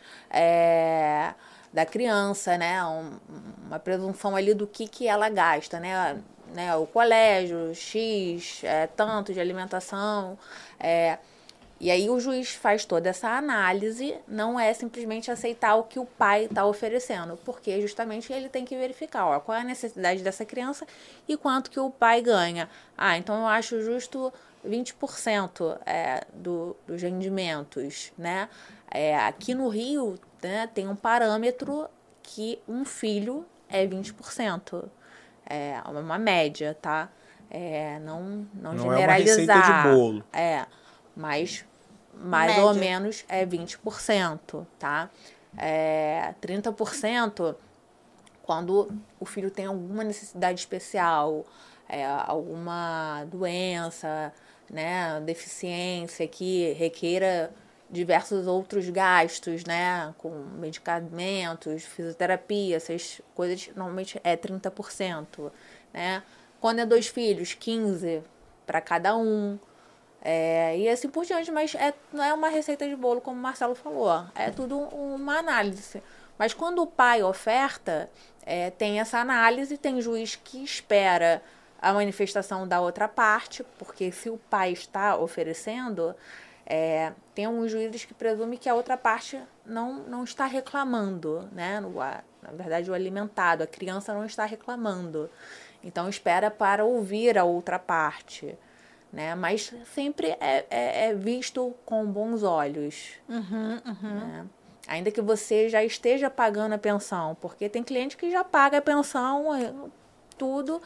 é, da criança, né? Um, uma presunção ali do que, que ela gasta, né? né? O colégio, X, é, tanto de alimentação, é, e aí o juiz faz toda essa análise, não é simplesmente aceitar o que o pai está oferecendo, porque justamente ele tem que verificar, ó, qual é a necessidade dessa criança e quanto que o pai ganha. Ah, então eu acho justo vinte por cento é, do, dos rendimentos, né? É, aqui no Rio, né, tem um parâmetro que um filho é vinte por cento, é uma média, tá? é, não, não, Não generalizar. É uma receita de bolo. É, mas mais Média. ou menos é vinte por cento, tá? É, trinta por cento quando o filho tem alguma necessidade especial, é, alguma doença, né, deficiência que requeira diversos outros gastos, né, com medicamentos, fisioterapia, essas coisas, normalmente é trinta por cento, né? Quando é dois filhos, quinze para cada um, é, e assim por diante, mas é, não é uma receita de bolo, como o Marcelo falou, é tudo uma análise. Mas quando o pai oferta, é, tem essa análise, tem juiz que espera a manifestação da outra parte, porque se o pai está oferecendo, é, tem alguns juízes que presumem que a outra parte não, não está reclamando, né? Na verdade, o alimentado, a criança não está reclamando. Então, espera para ouvir a outra parte, né? Mas sempre é, é, é visto com bons olhos. Uhum, uhum. Né? Ainda que você já esteja pagando a pensão, porque tem cliente que já paga a pensão, tudo,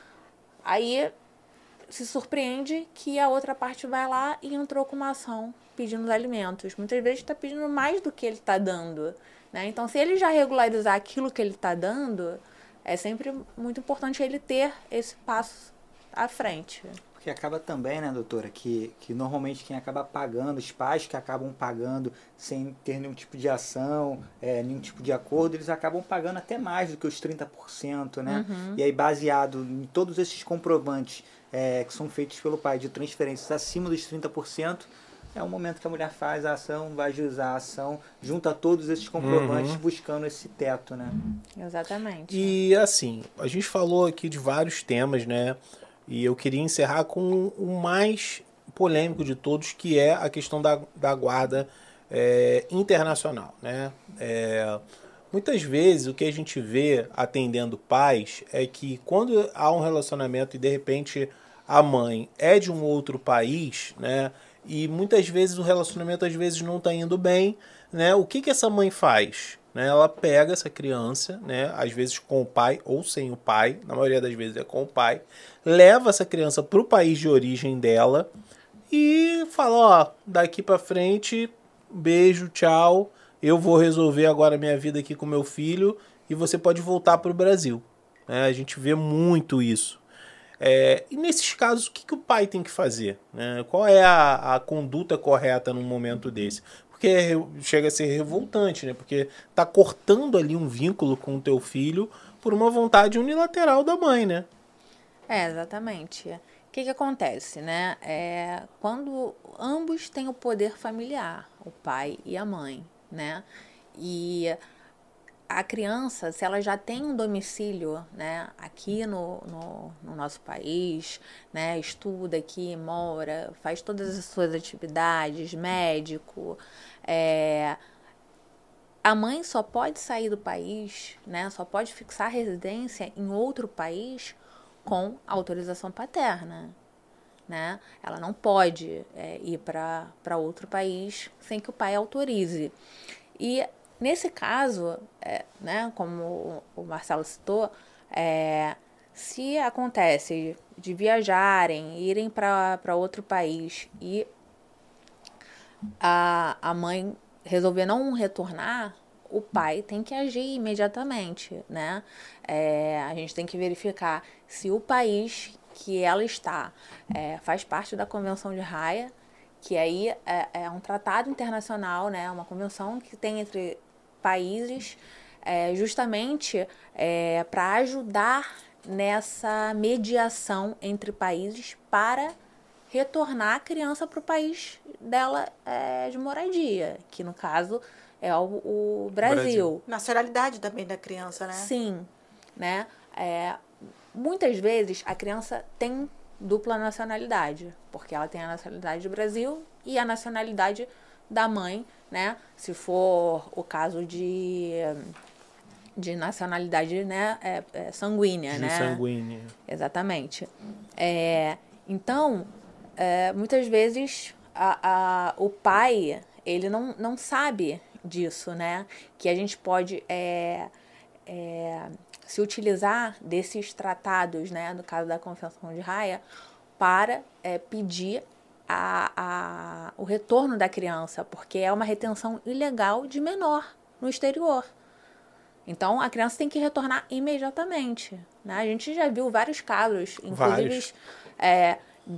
aí se surpreende que a outra parte vai lá e entrou com uma ação pedindo os alimentos. Muitas vezes está pedindo mais do que ele está dando, né? Então, se ele já regularizar aquilo que ele está dando, é sempre muito importante ele ter esse passo à frente. Porque acaba também, né, doutora, que, que normalmente quem acaba pagando, os pais que acabam pagando sem ter nenhum tipo de ação, é, nenhum tipo de acordo, eles acabam pagando até mais do que os trinta por cento, né? Uhum. E aí, baseado em todos esses comprovantes é, que são feitos pelo pai de transferências acima dos trinta por cento, é o momento que a mulher faz a ação, vai juizar a ação, junta todos esses comprovantes Uhum. buscando esse teto, né? Exatamente. E assim, a gente falou aqui de vários temas, né? E eu queria encerrar com o mais polêmico de todos, que é a questão da, da guarda é, internacional, né? É, muitas vezes o que a gente vê atendendo pais é que quando há um relacionamento e de repente a mãe é de um outro país, né? E muitas vezes o relacionamento às vezes não está indo bem, né? O que, que essa mãe faz? Né? Ela pega essa criança, né? Às vezes com o pai ou sem o pai, na maioria das vezes é com o pai, leva essa criança para o país de origem dela e fala, ó, daqui para frente, beijo, tchau, eu vou resolver agora minha vida aqui com meu filho e você pode voltar para o Brasil. Né? A gente vê muito isso. É, e nesses casos, o que, que o pai tem que fazer? Né? Qual é a, a conduta correta num momento desse? Porque chega a ser revoltante, né? Porque tá cortando ali um vínculo com o teu filho por uma vontade unilateral da mãe, né? É, exatamente. O que, que acontece, né? É, quando ambos têm o poder familiar, o pai e a mãe, né? E a criança, se ela já tem um domicílio, né, aqui no, no, no nosso país, né, estuda aqui, mora, faz todas as suas atividades, médico, é, a mãe só pode sair do país, né, só pode fixar residência em outro país com autorização paterna. Né? Ela não pode é, ir para outro país sem que o pai autorize. E nesse caso, é, né, como o Marcelo citou, é, se acontece de viajarem, irem para outro país e a, a mãe resolver não retornar, o pai tem que agir imediatamente, né? É, a gente tem que verificar se o país que ela está é, faz parte da Convenção de Haia, que aí é, é um tratado internacional, né? Uma convenção que tem entre países é, justamente é, para ajudar nessa mediação entre países para retornar a criança para o país dela é, de moradia, que no caso é o, o Brasil. Brasil. Nacionalidade também da criança, né? Sim, né? É, muitas vezes a criança tem dupla nacionalidade, porque ela tem a nacionalidade do Brasil e a nacionalidade da mãe, né? Se for o caso de, de nacionalidade, né? É, é sanguínea, de né? sanguínea. Exatamente. É, então, é, muitas vezes a, a, o pai, ele não, não sabe disso, né? Que a gente pode é, é, se utilizar desses tratados, né, no caso da Convenção de Haia, para é, pedir a, a, o retorno da criança, porque é uma retenção ilegal de menor no exterior. Então, a criança tem que retornar imediatamente, né? A gente já viu vários casos, inclusive é,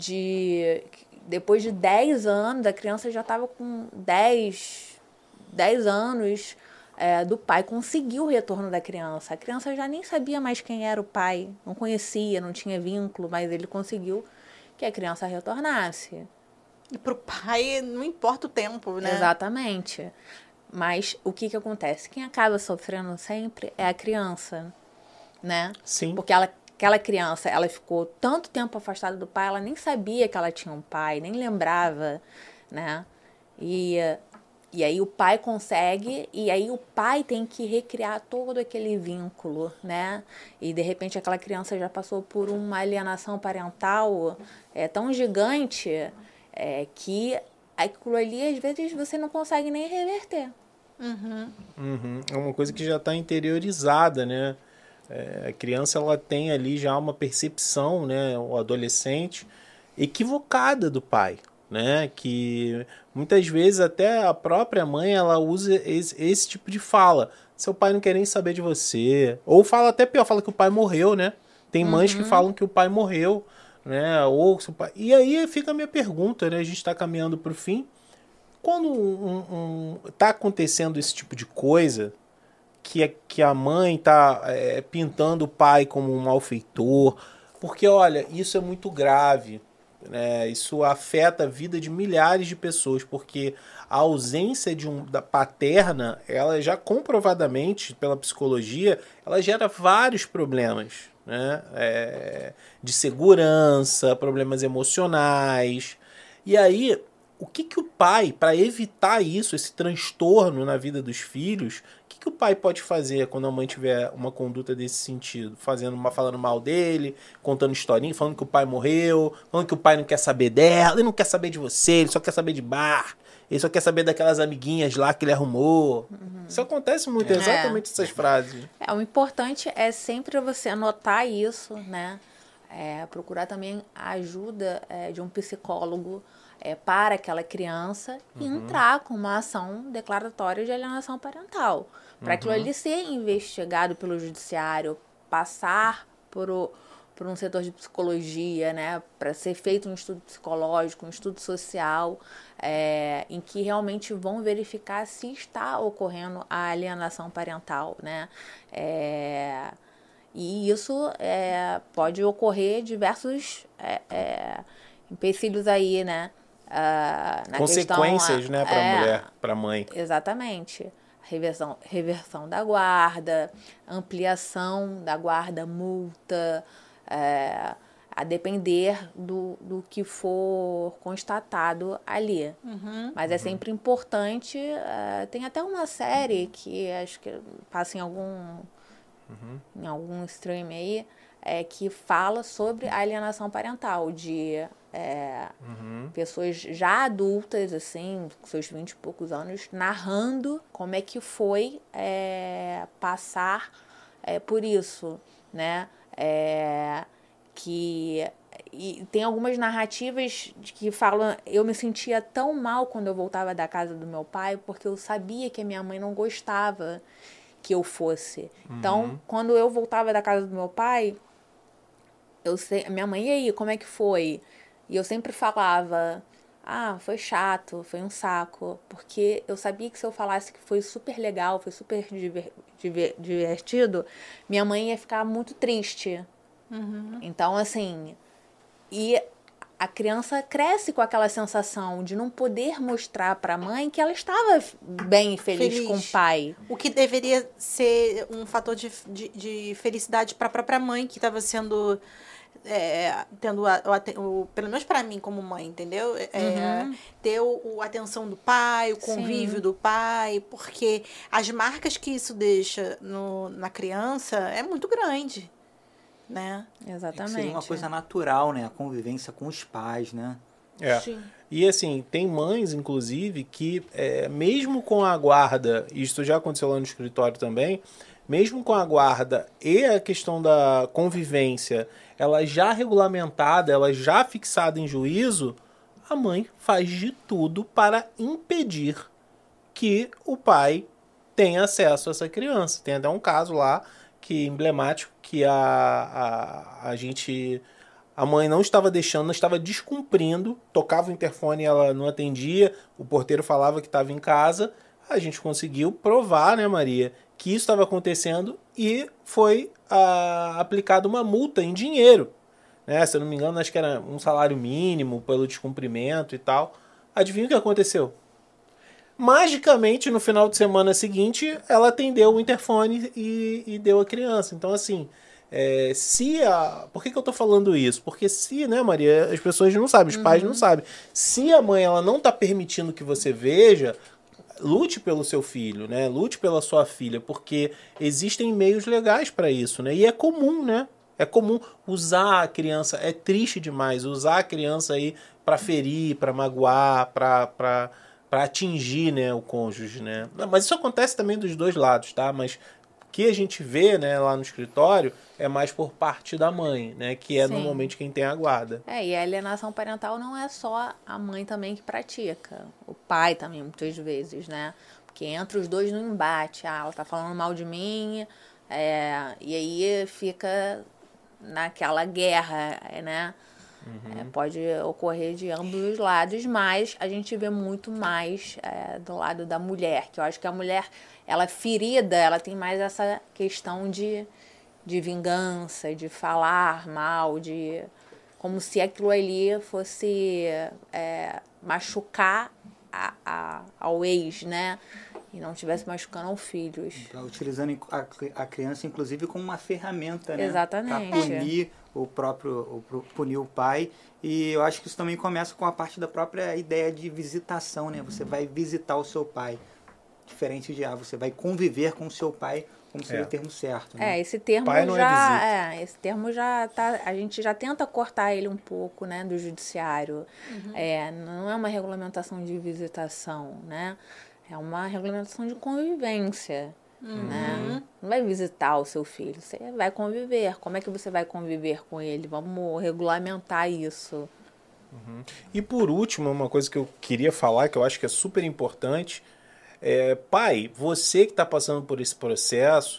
de... Depois de dez anos, a criança já estava com dez, dez anos, é, do pai conseguiu o retorno da criança. A criança já nem sabia mais quem era o pai, não conhecia, não tinha vínculo, mas ele conseguiu que a criança retornasse. E para o pai não importa o tempo, né? Exatamente. Mas o que que acontece? Quem acaba sofrendo sempre é a criança, né? Sim. Porque ela, aquela criança, ela ficou tanto tempo afastada do pai, ela nem sabia que ela tinha um pai, nem lembrava, né? E, e aí o pai consegue, e aí o pai tem que recriar todo aquele vínculo, né? E de repente aquela criança já passou por uma alienação parental é, tão gigante é, que aquilo ali, às vezes, você não consegue nem reverter. Uhum. Uhum. É uma coisa que já está interiorizada, né? É, a criança, ela tem ali já uma percepção, né? O adolescente, equivocada do pai, né? Que muitas vezes até a própria mãe, ela usa esse, esse tipo de fala. Seu pai não quer nem saber de você. Ou fala até pior, fala que o pai morreu, né? Tem mães Uhum. que falam que o pai morreu, né? Ou se o pai... E aí fica a minha pergunta, né? A gente está caminhando para o fim. Quando um, um, tá acontecendo esse tipo de coisa, que, é, que a mãe tá é, pintando o pai como um malfeitor, porque, olha, isso é muito grave, né? Isso afeta a vida de milhares de pessoas, porque a ausência de um, da paterna, ela já comprovadamente, pela psicologia, ela gera vários problemas, né? É, de segurança, problemas emocionais. E aí, o que, que o pai, para evitar isso, esse transtorno na vida dos filhos, o que, que o pai pode fazer quando a mãe tiver uma conduta desse sentido? Fazendo uma, falando mal dele, contando historinha, falando que o pai morreu, falando que o pai não quer saber dela, ele não quer saber de você, ele só quer saber de bar, ele só quer saber daquelas amiguinhas lá que ele arrumou. Uhum. Isso acontece muito, é. exatamente essas frases. É, o importante é sempre você anotar isso, né? É, procurar também a ajuda é, de um psicólogo é, para aquela criança e uhum. entrar com uma ação declaratória de alienação parental. Para uhum. aquilo ali ser investigado pelo judiciário, passar por, o, por um setor de psicologia, né? Para ser feito um estudo psicológico, um estudo social, é, em que realmente vão verificar se está ocorrendo a alienação parental, né? É, e isso é, pode ocorrer diversos é, é, empecilhos aí, né? Uh, na consequências, questão, né, para a é, mulher, para a mãe. Exatamente. Reversão, reversão da guarda, ampliação da guarda, multa, é, a depender do, do que for constatado ali. Uhum. Mas é sempre importante. Uh, tem até uma série que acho que passa em algum, uhum. em algum stream aí, é, que fala sobre a alienação parental, de é, uhum. pessoas já adultas, assim, com seus vinte e poucos anos, narrando como é que foi é, passar é, por isso, né? É, que e tem algumas narrativas que falam, eu me sentia tão mal quando eu voltava da casa do meu pai, porque eu sabia que a minha mãe não gostava que eu fosse. Uhum. Então, quando eu voltava da casa do meu pai, eu sei, minha mãe, e aí, como é que foi? E eu sempre falava, ah, foi chato, foi um saco, porque eu sabia que se eu falasse que foi super legal, foi super diver, diver, divertido, minha mãe ia ficar muito triste. Uhum. Então, assim, e a criança cresce com aquela sensação de não poder mostrar para a mãe que ela estava bem e feliz, feliz com o pai. O que deveria ser um fator de, de, de felicidade para a própria mãe, que estava sendo... É, tendo a, o, o, pelo menos para mim como mãe, entendeu? É, uhum. Ter o, o atenção do pai, o convívio Sim. do pai, porque as marcas que isso deixa no, na criança é muito grande, né? Exatamente. Seria uma coisa natural, né? A convivência com os pais, né? É. Sim. E assim, tem mães, inclusive, que é, mesmo com a guarda, isso já aconteceu lá no escritório também, mesmo com a guarda e a questão da convivência, ela já regulamentada, ela já fixada em juízo, a mãe faz de tudo para impedir que o pai tenha acesso a essa criança. Tem até um caso lá que emblemático que a, a, a gente... A mãe não estava deixando, não estava descumprindo, tocava o interfone e ela não atendia, o porteiro falava que estava em casa. A gente conseguiu provar, né, Maria, que isso estava acontecendo e foi a, aplicada uma multa em dinheiro. Né? Se eu não me engano, acho que era um salário mínimo pelo descumprimento e tal. Adivinha o que aconteceu? Magicamente, no final de semana seguinte, ela atendeu o interfone e, e deu a criança. Então, assim... É, se a... Por que, que eu tô falando isso? Porque se, né, Maria, as pessoas não sabem, os uhum. pais não sabem. Se a mãe ela não tá permitindo que você veja, lute pelo seu filho, né? Lute pela sua filha, porque existem meios legais para isso, né? E é comum, né? É comum usar a criança, é triste demais usar a criança aí para ferir, para magoar, para para para atingir, né, o cônjuge, né? Mas isso acontece também dos dois lados, tá? Mas que a gente vê, né, lá no escritório é mais por parte da mãe, né, que é Sim. normalmente quem tem a guarda. É, e a alienação parental não é só a mãe também que pratica, o pai também muitas vezes, né, porque entra os dois no embate, ah, ela tá falando mal de mim, é, e aí fica naquela guerra, né, uhum. é, pode ocorrer de ambos os lados, mas a gente vê muito mais é, do lado da mulher, que eu acho que a mulher, ela ferida, ela tem mais essa questão de, de vingança, de falar mal, de como se aquilo ali fosse é, machucar a, a, ao ex, né? E não estivesse machucando aos filhos. Tá utilizando a, a criança, inclusive, como uma ferramenta, né? Exatamente. Para punir o próprio, o, punir o pai. E eu acho que isso também começa com a parte da própria ideia de visitação, né? Você vai visitar o seu pai. Diferente de, ah, você vai conviver com o seu pai, como seria é. o termo certo. Né? É, esse termo pai não já, é é, esse termo já tá, a gente já tenta cortar ele um pouco, né, do judiciário. Uhum. É, não é uma regulamentação de visitação, né? É uma regulamentação de convivência, uhum. né? Não vai visitar o seu filho, você vai conviver. Como é que você vai conviver com ele? Vamos regulamentar isso. Uhum. E por último, uma coisa que eu queria falar, que eu acho que é super importante, é, pai, você que está passando por esse processo,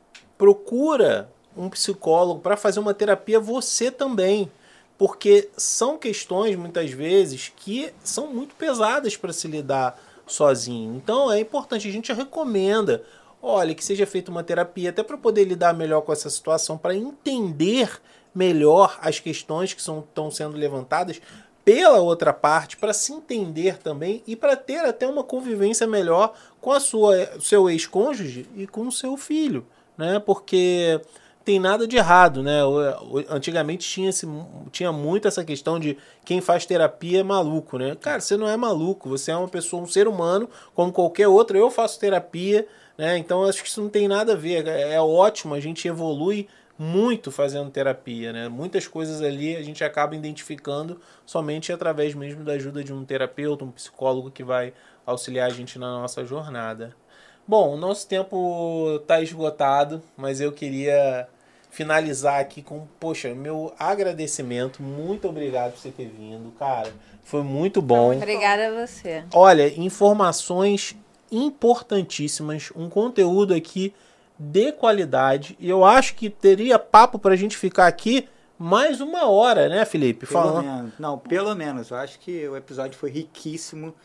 procura um psicólogo para fazer uma terapia você também, porque são questões muitas vezes que são muito pesadas para se lidar sozinho. Então é importante, a gente recomenda, olha, que seja feita uma terapia até para poder lidar melhor com essa situação, para entender melhor as questões que são, estão sendo levantadas pela outra parte, para se entender também e para ter até uma convivência melhor com a sua seu ex-cônjuge e com o seu filho, né? Porque tem nada de errado, né? Antigamente tinha, esse, tinha muito essa questão de quem faz terapia é maluco, né? Cara, você não é maluco, você é uma pessoa, um ser humano como qualquer outro. Eu faço terapia, né? Então acho que isso não tem nada a ver. É ótimo, a gente evolui muito fazendo terapia, né? Muitas coisas ali a gente acaba identificando somente através mesmo da ajuda de um terapeuta, um psicólogo que vai auxiliar a gente na nossa jornada. Bom, o nosso tempo está esgotado, mas eu queria finalizar aqui com, poxa, meu agradecimento. Muito obrigado por você ter vindo, cara. Foi muito bom. Muito obrigada a você. Olha, informações importantíssimas, um conteúdo aqui de qualidade. E eu acho que teria papo pra gente ficar aqui mais uma hora, né, Felipe? Pelo Falando. menos. Não, pelo menos. Eu acho que o episódio foi riquíssimo.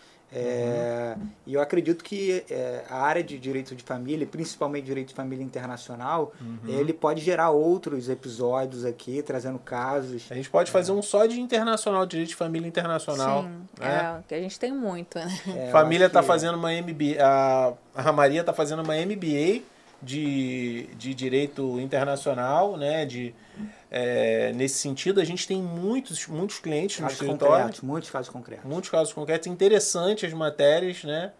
É, uhum. E eu acredito que é, a área de direito de família, principalmente direito de família internacional, uhum. ele pode gerar outros episódios aqui, trazendo casos. A gente pode é. fazer um só de internacional, direito de família internacional. Sim, né? é, que a gente tem muito. Né? É, família está que... fazendo uma M B A, a Maria está fazendo uma M B A de, de direito internacional, né? De, é, nesse sentido, a gente tem muitos, muitos clientes casos no escritório. Concretos, muitos casos concretos. Muitos casos concretos. Interessantes as matérias, né?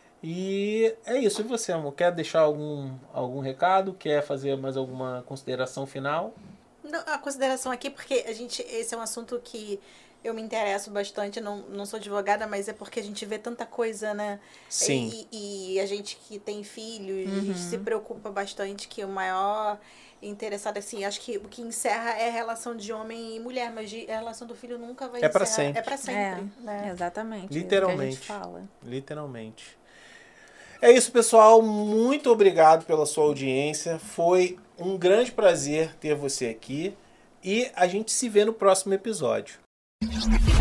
E é isso. E você, amor? Quer deixar algum, algum recado? Quer fazer mais alguma consideração final? Não, a consideração aqui, porque a gente, esse é um assunto que eu me interesso bastante, não, não sou advogada, mas é porque a gente vê tanta coisa, né? Sim. E, e a gente que tem filhos, Uhum. a gente se preocupa bastante que o maior interessado, assim, acho que o que encerra é a relação de homem e mulher, mas de- a relação do filho nunca vai É pra encerrar. sempre. É pra sempre, É, né? exatamente. Literalmente. É isso que a gente fala. Literalmente. É isso, pessoal. Muito obrigado pela sua audiência. Foi um grande prazer ter você aqui. E a gente se vê no próximo episódio.